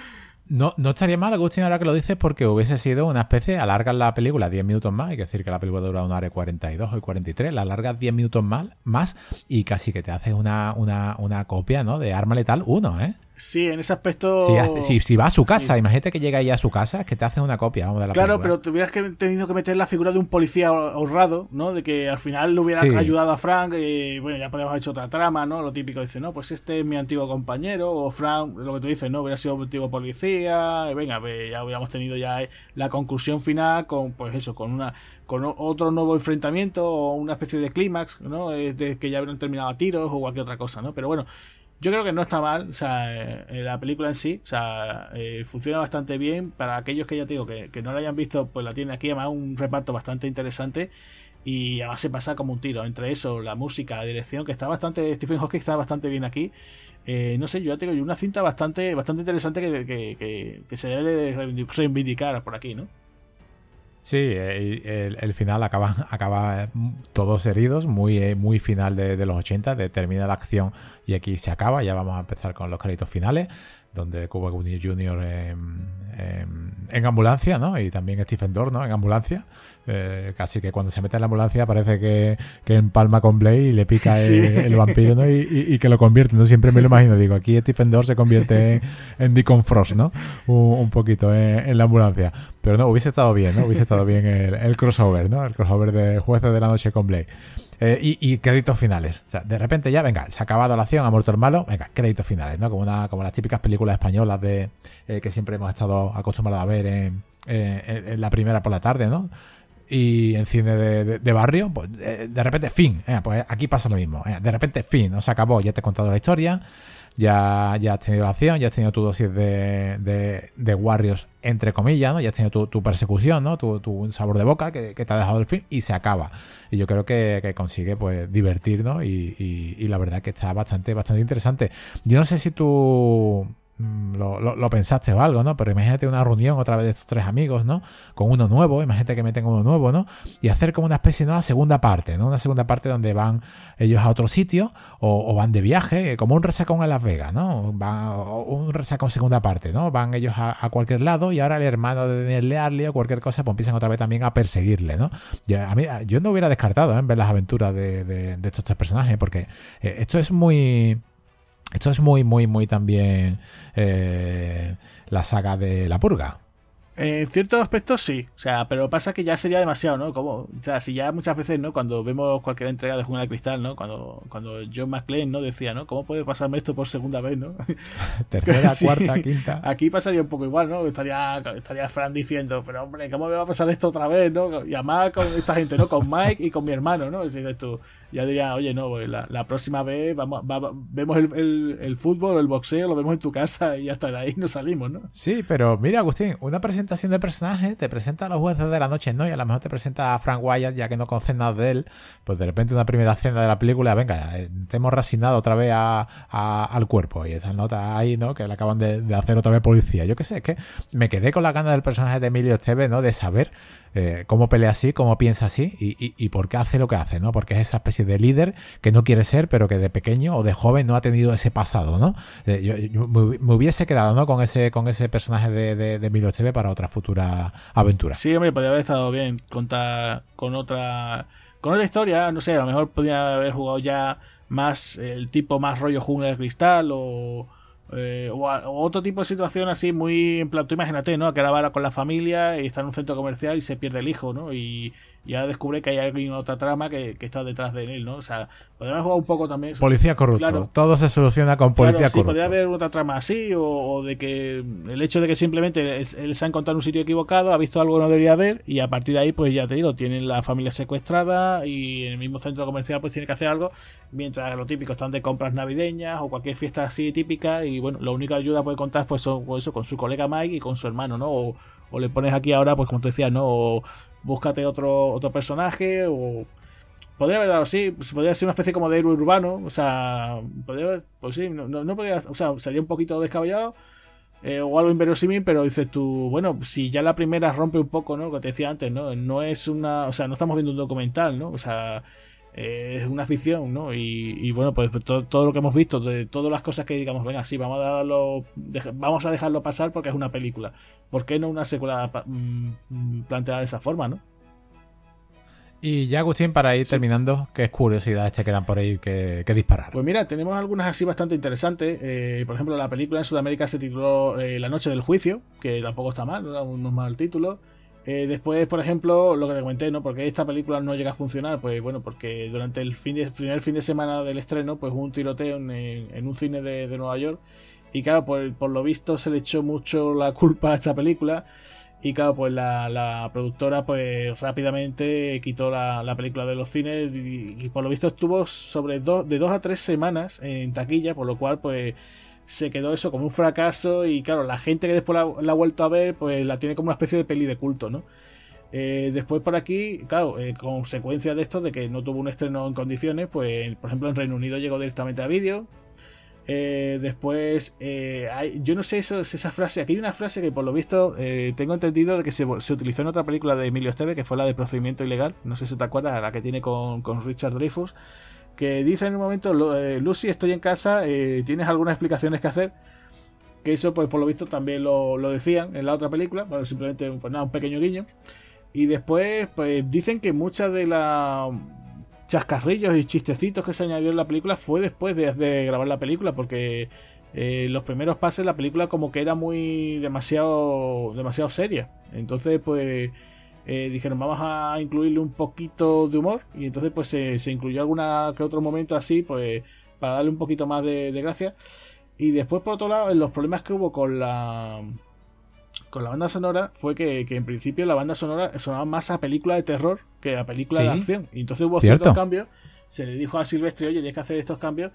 No, no estaría mal, Agustín, ahora que lo dices, porque hubiese sido una especie, alargas la película diez minutos más, hay que decir que la película dura una hora y cuarenta y dos o cuarenta y tres, la alargas diez minutos más, más y casi que te haces una, una, una copia, ¿no? De Arma Letal uno, ¿eh? Sí, en ese aspecto... Si, si, si va a su casa, sí. Imagínate que llega ahí a su casa, es que te haces una copia, vamos, de la claro, película. Pero tuvieras que tenido que meter la figura de un policía honrado, ¿no? De que al final le hubiera sí. ayudado a Frank y, bueno, ya podríamos haber hecho otra trama, ¿no? Lo típico, dice, no, pues este es mi antiguo compañero, o Frank, lo que tú dices, ¿no? Hubiera sido un antiguo policía, y venga, pues ya hubiéramos tenido ya la conclusión final con, pues eso, con una... con otro nuevo enfrentamiento o una especie de clímax, ¿no? De que ya hubieran terminado a tiros o cualquier otra cosa, ¿no? Pero bueno, yo creo que no está mal, o sea, eh, la película en sí, o sea, eh, funciona bastante bien. Para aquellos que ya te digo que, que no la hayan visto, pues la tiene aquí, además un reparto bastante interesante y además se pasa como un tiro. Entre eso, la música, la dirección, que está bastante, Stephen Hawking está bastante bien aquí. Eh, no sé, yo ya tengo una cinta bastante bastante interesante que, que, que, que se debe de reivindicar por aquí, ¿no? Sí, el, el final acaba, acaba todos heridos, muy, muy final de, de los ochenta, de, termina la acción y aquí se acaba, ya vamos a empezar con los créditos finales, donde Cuba Gooding junior en, en, en ambulancia, ¿no? Y también Stephen Dorff, ¿no? En ambulancia. Eh, casi que cuando se mete en la ambulancia parece que, que empalma con Blade y le pica el, sí. el vampiro, ¿no? Y, y, y que lo convierte, ¿no? Siempre me lo imagino, digo, aquí Stephen Dorff se convierte en, en Deacon Frost, ¿no? Un, un poquito en, en la ambulancia. Pero no, hubiese estado bien, ¿no? Hubiese estado bien el, el crossover, ¿no? El crossover de Jueces de la Noche con Blade. Eh, y, y créditos finales. O sea, de repente ya, venga, se ha acabado la acción, ha muerto el malo, venga, créditos finales, ¿no? Como una, como las típicas películas españolas de eh, que siempre hemos estado acostumbrados a ver en, en, en la primera por la tarde, ¿no? Y en cine de, de, de barrio, pues de, de repente, fin. Eh, pues aquí pasa lo mismo. Eh, de repente, fin. No se acabó, ya te he contado la historia. Ya, ya has tenido la acción, ya has tenido tu dosis de, de, de Warriors, entre comillas, ¿no? Ya has tenido tu, tu persecución, ¿no? Tu, tu sabor de boca que, que te ha dejado el film y se acaba. Y yo creo que, que consigue, pues, divertir, ¿no? Y, y, y la verdad que está bastante, bastante interesante. Yo no sé si tú lo, lo, lo pensaste o algo, ¿no? Pero imagínate una reunión otra vez de estos tres amigos, ¿no? Con uno nuevo, imagínate que meten uno nuevo, ¿no? Y hacer como una especie de una segunda parte, ¿no? Una segunda parte donde van ellos a otro sitio o, o van de viaje, como un resacón en Las Vegas, ¿no? Van, un resacón segunda parte, ¿no? Van ellos a, a cualquier lado y ahora el hermano de Daniel Learley o cualquier cosa, pues empiezan otra vez también a perseguirle, ¿no? Yo, a mí, yo no hubiera descartado, ¿eh? Ver las aventuras de, de, de estos tres personajes, porque eh, esto es muy... Esto es muy, muy, muy también eh, la saga de La Purga. En ciertos aspectos sí, o sea, pero pasa que ya sería demasiado, ¿no? Como, o sea, si ya muchas veces, ¿no? Cuando vemos cualquier entrega de Jungla de Cristal, ¿no? Cuando, cuando John McClane, ¿no? Decía, ¿no? ¿Cómo puede pasarme esto por segunda vez, ¿no? Tercera, sí, cuarta, quinta. Aquí pasaría un poco igual, ¿no? Estaría, estaría Fran diciendo, pero hombre, ¿cómo me va a pasar esto otra vez, ¿no? Y además con esta gente, ¿no? Con Mike y con mi hermano, ¿no? Así que tú ya diría, oye, no, pues la, la próxima vez vamos, va, vemos el, el, el fútbol, el boxeo, lo vemos en tu casa y hasta de ahí nos salimos, ¿no? Sí, pero mira, Agustín, una presentación de personajes te presenta a los jueces de la noche, ¿no? Y a lo mejor te presenta a Frank Wyatt, ya que no conoces nada de él, pues de repente una primera escena de la película, venga, te hemos resignado otra vez a, a, al cuerpo y esas notas ahí, ¿no? Que le acaban de, de hacer otra vez policía. Yo qué sé, es que me quedé con la gana del personaje de Emilio Estevez, ¿no? De saber eh, cómo pelea así, cómo piensa así y, y, y por qué hace lo que hace, ¿no? Porque es esa especie de líder que no quiere ser, pero que de pequeño o de joven no ha tenido ese pasado, ¿no? Eh, yo, yo me hubiese quedado, ¿no? Con ese, con ese personaje de, de, de Emilio Estevez para otra futura aventura. Sí, hombre, podría haber estado bien contar con otra con otra historia, no sé, a lo mejor podría haber jugado ya más el tipo más rollo Jungla de Cristal o, eh, o, a, o otro tipo de situación así muy, en plan, tú imagínate, ¿no? Que ahora va con la familia y está en un centro comercial y se pierde el hijo, ¿no? Y ya descubre que hay alguien, otra trama que, que está detrás de él, ¿no? O sea, podríamos jugar un poco también. Policía corrupto. Claro. Todo se soluciona con policía claro, sí, corrupto. Podría haber otra trama así, o, o de que el hecho de que simplemente él, él se ha encontrado en un sitio equivocado, ha visto algo que no debería ver, y a partir de ahí, pues ya te digo, tienen la familia secuestrada y en el mismo centro comercial pues tiene que hacer algo, mientras lo típico están de compras navideñas o cualquier fiesta así típica, y bueno, la única ayuda puede contar pues son, pues eso, con su colega Mike y con su hermano, ¿no? O, o le pones aquí ahora, pues como te decía, ¿no? O búscate otro otro personaje, o podría haber dado así, podría ser una especie como de héroe urbano, o sea, podría haber, pues sí, no, no, no podría, o sea, sería un poquito descabellado eh, o algo inverosímil, pero dices tú, bueno, si ya la primera rompe un poco, ¿no? Lo que te decía antes, ¿no? No es una, o sea, no estamos viendo un documental, ¿no? O sea, eh, es una ficción, ¿no? Y, y bueno, pues todo, todo lo que hemos visto, de todas las cosas que digamos, venga, sí, vamos a darlo, deja, vamos a dejarlo pasar porque es una película. ¿Por qué no una secuela mm, planteada de esa forma, no? Y ya, Agustín, para ir sí. terminando, ¿qué curiosidades te quedan por ahí que, que disparar? Pues mira, tenemos algunas así bastante interesantes. Eh, por ejemplo, la película en Sudamérica se tituló eh, La Noche del Juicio, que tampoco está mal, no, no es mal título. Eh, después, por ejemplo, lo que te comenté, ¿no? Porque esta película no llega a funcionar, pues bueno, porque durante el fin de, primer fin de semana del estreno, pues hubo un tiroteo en, en un cine de, de Nueva York. Y claro, por, por lo visto se le echó mucho la culpa a esta película. Y claro, pues la, la productora pues rápidamente quitó la, la película de los cines y, y por lo visto estuvo sobre dos, de dos a tres semanas en taquilla, por lo cual pues se quedó eso como un fracaso y claro, la gente que después la, la ha vuelto a ver pues la tiene como una especie de peli de culto, ¿no? Eh, después por aquí, claro, eh, consecuencia de esto, de que no tuvo un estreno en condiciones, pues por ejemplo en Reino Unido llegó directamente a vídeo. Eh, después, eh, hay, yo no sé eso, esa frase. Aquí hay una frase que por lo visto eh, tengo entendido de que se, se utilizó en otra película de Emilio Estevez, que fue la de Procedimiento Ilegal. No sé si te acuerdas, la que tiene con, con Richard Dreyfuss. Que dice en un momento: eh, Lucy, estoy en casa, eh, ¿tienes algunas explicaciones que hacer? Que eso, pues por lo visto, también lo, lo decían en la otra película. Bueno, simplemente pues, nada, un pequeño guiño. Y después, pues dicen que muchas de las chascarrillos y chistecitos que se añadió en la película fue después de, de grabar la película, porque eh, los primeros pases la película como que era muy demasiado demasiado seria, entonces pues eh, dijeron vamos a incluirle un poquito de humor y entonces pues se, se incluyó alguna que otro momento así pues para darle un poquito más de, de gracia. Y después por otro lado los problemas que hubo con la con la banda sonora fue que, que en principio la banda sonora sonaba más a película de terror que a película ¿Sí? de acción. Y entonces hubo ¿Cierto? ciertos cambios. Se le dijo a Silvestre, oye, tienes que hacer estos cambios.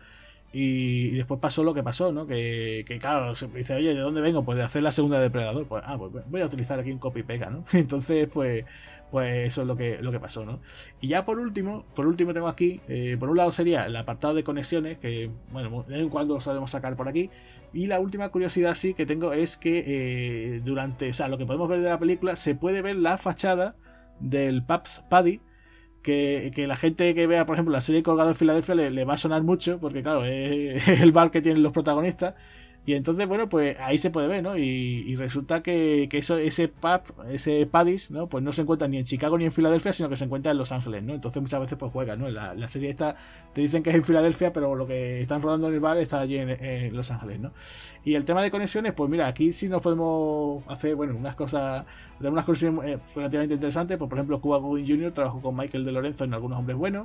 Y, y después pasó lo que pasó, ¿no? Que, que claro, se dice, oye, ¿de dónde vengo? Pues de hacer la segunda de Depredador. Pues, ah, pues voy a utilizar aquí un copy y pega, ¿no? Entonces, pues, pues eso es lo que, lo que pasó, ¿no? Y ya por último, por último tengo aquí, eh, por un lado sería el apartado de conexiones, que, bueno, de vez en cuando lo sabemos sacar por aquí. Y la última curiosidad sí que tengo es que eh, durante, o sea, lo que podemos ver de la película, se puede ver la fachada del Pabst Paddy. Que, que la gente que vea, por ejemplo, la serie Colgado en Filadelfia le, le va a sonar mucho, porque claro, es, es el bar que tienen los protagonistas. Y entonces, bueno, pues ahí se puede ver, ¿no? Y, y resulta que, que eso, ese pub, ese Paddy's, ¿no? Pues no se encuentra ni en Chicago ni en Filadelfia, sino que se encuentra en Los Ángeles, ¿no? Entonces muchas veces pues juegan, ¿no? La, la serie esta te dicen que es en Filadelfia, pero lo que están rodando en el bar está allí en, en Los Ángeles, ¿no? Y el tema de conexiones, pues mira, aquí sí nos podemos hacer, bueno, unas cosas, unas conexiones eh, relativamente interesantes. Pues, por ejemplo, Cuba Gooding junior trabajó con Michael de Lorenzo en Algunos Hombres Buenos.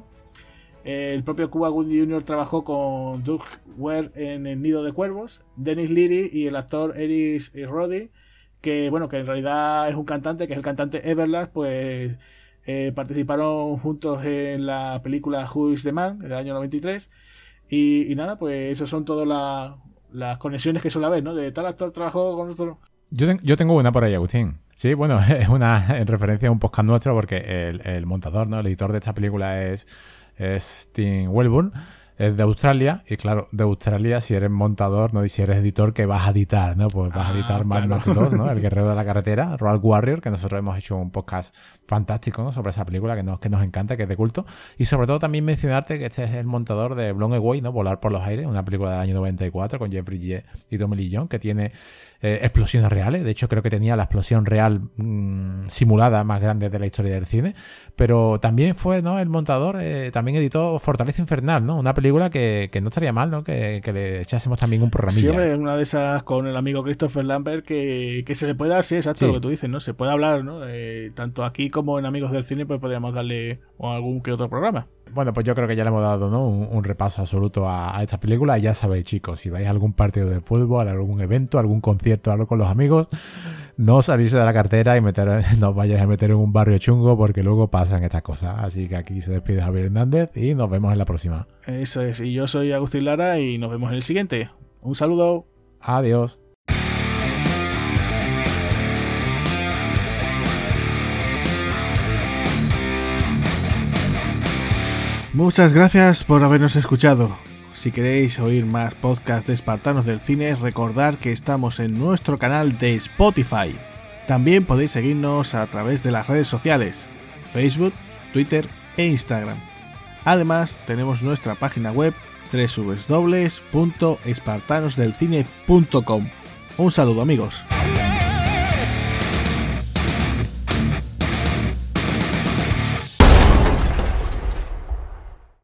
El propio Cuba Gooding junior trabajó con Doug Ware en El Nido de Cuervos, Dennis Leary y el actor Eric Roddy, que bueno, que en realidad es un cantante, que es el cantante Everlast, pues eh, participaron juntos en la película Who is the Man, del año noventa y tres. Y, y nada, pues esas son todas la, las conexiones que suele haber, ¿no? De tal actor trabajó con otro. Yo, ten, yo tengo una por ahí, Agustín. Sí, bueno, es una en referencia a un podcast nuestro, porque el, el montador, ¿no? El editor de esta película es... es Tim Welburn, es de Australia, y claro, de Australia, si eres montador, ¿no? Y si eres editor, ¿qué vas a editar? ¿No? Pues vas ah, a editar Mad claro. Max dos, ¿no? El guerrero de la carretera, Road Warrior, que nosotros hemos hecho un podcast fantástico, ¿no? Sobre esa película que nos, que nos encanta, que es de culto. Y sobre todo también mencionarte que este es el montador de Blown Away, ¿no? Volar por los aires, una película del año noventa y cuatro con Jeffrey G. y Tommy Lee Jones, que tiene eh, explosiones reales. De hecho, creo que tenía la explosión real mmm, simulada más grande de la historia del cine. Pero también fue, ¿no? El montador, eh, también editó Fortaleza Infernal, ¿no? Una película que, que no estaría mal, ¿no? Que, que le echásemos también un programilla. Sí, hombre, una de esas con el amigo Christopher Lambert que, que se le puede dar, sí, exacto, sí. Lo que tú dices, ¿no? Se puede hablar, ¿no? Eh, tanto aquí como en Amigos del Cine, pues podríamos darle algún que otro programa. Bueno, pues yo creo que ya le hemos dado, ¿no? un, un repaso absoluto a, a esta película. Y ya sabéis, chicos, si vais a algún partido de fútbol, a algún evento, algún concierto, algo con los amigos, no salirse de la cartera y meter, no os vayáis a meter en un barrio chungo, porque luego pasan estas cosas. Así que aquí se despide Javier Hernández y nos vemos en la próxima. Eso es, y yo soy Agustín Lara y nos vemos en el siguiente. Un saludo. Adiós. Muchas gracias por habernos escuchado. Si queréis oír más podcasts de Espartanos del Cine, recordad que estamos en nuestro canal de Spotify. También podéis seguirnos a través de las redes sociales, Facebook, Twitter e Instagram. Además, tenemos nuestra página web doble u doble u doble u punto espartanos del cine punto com. Un saludo, amigos.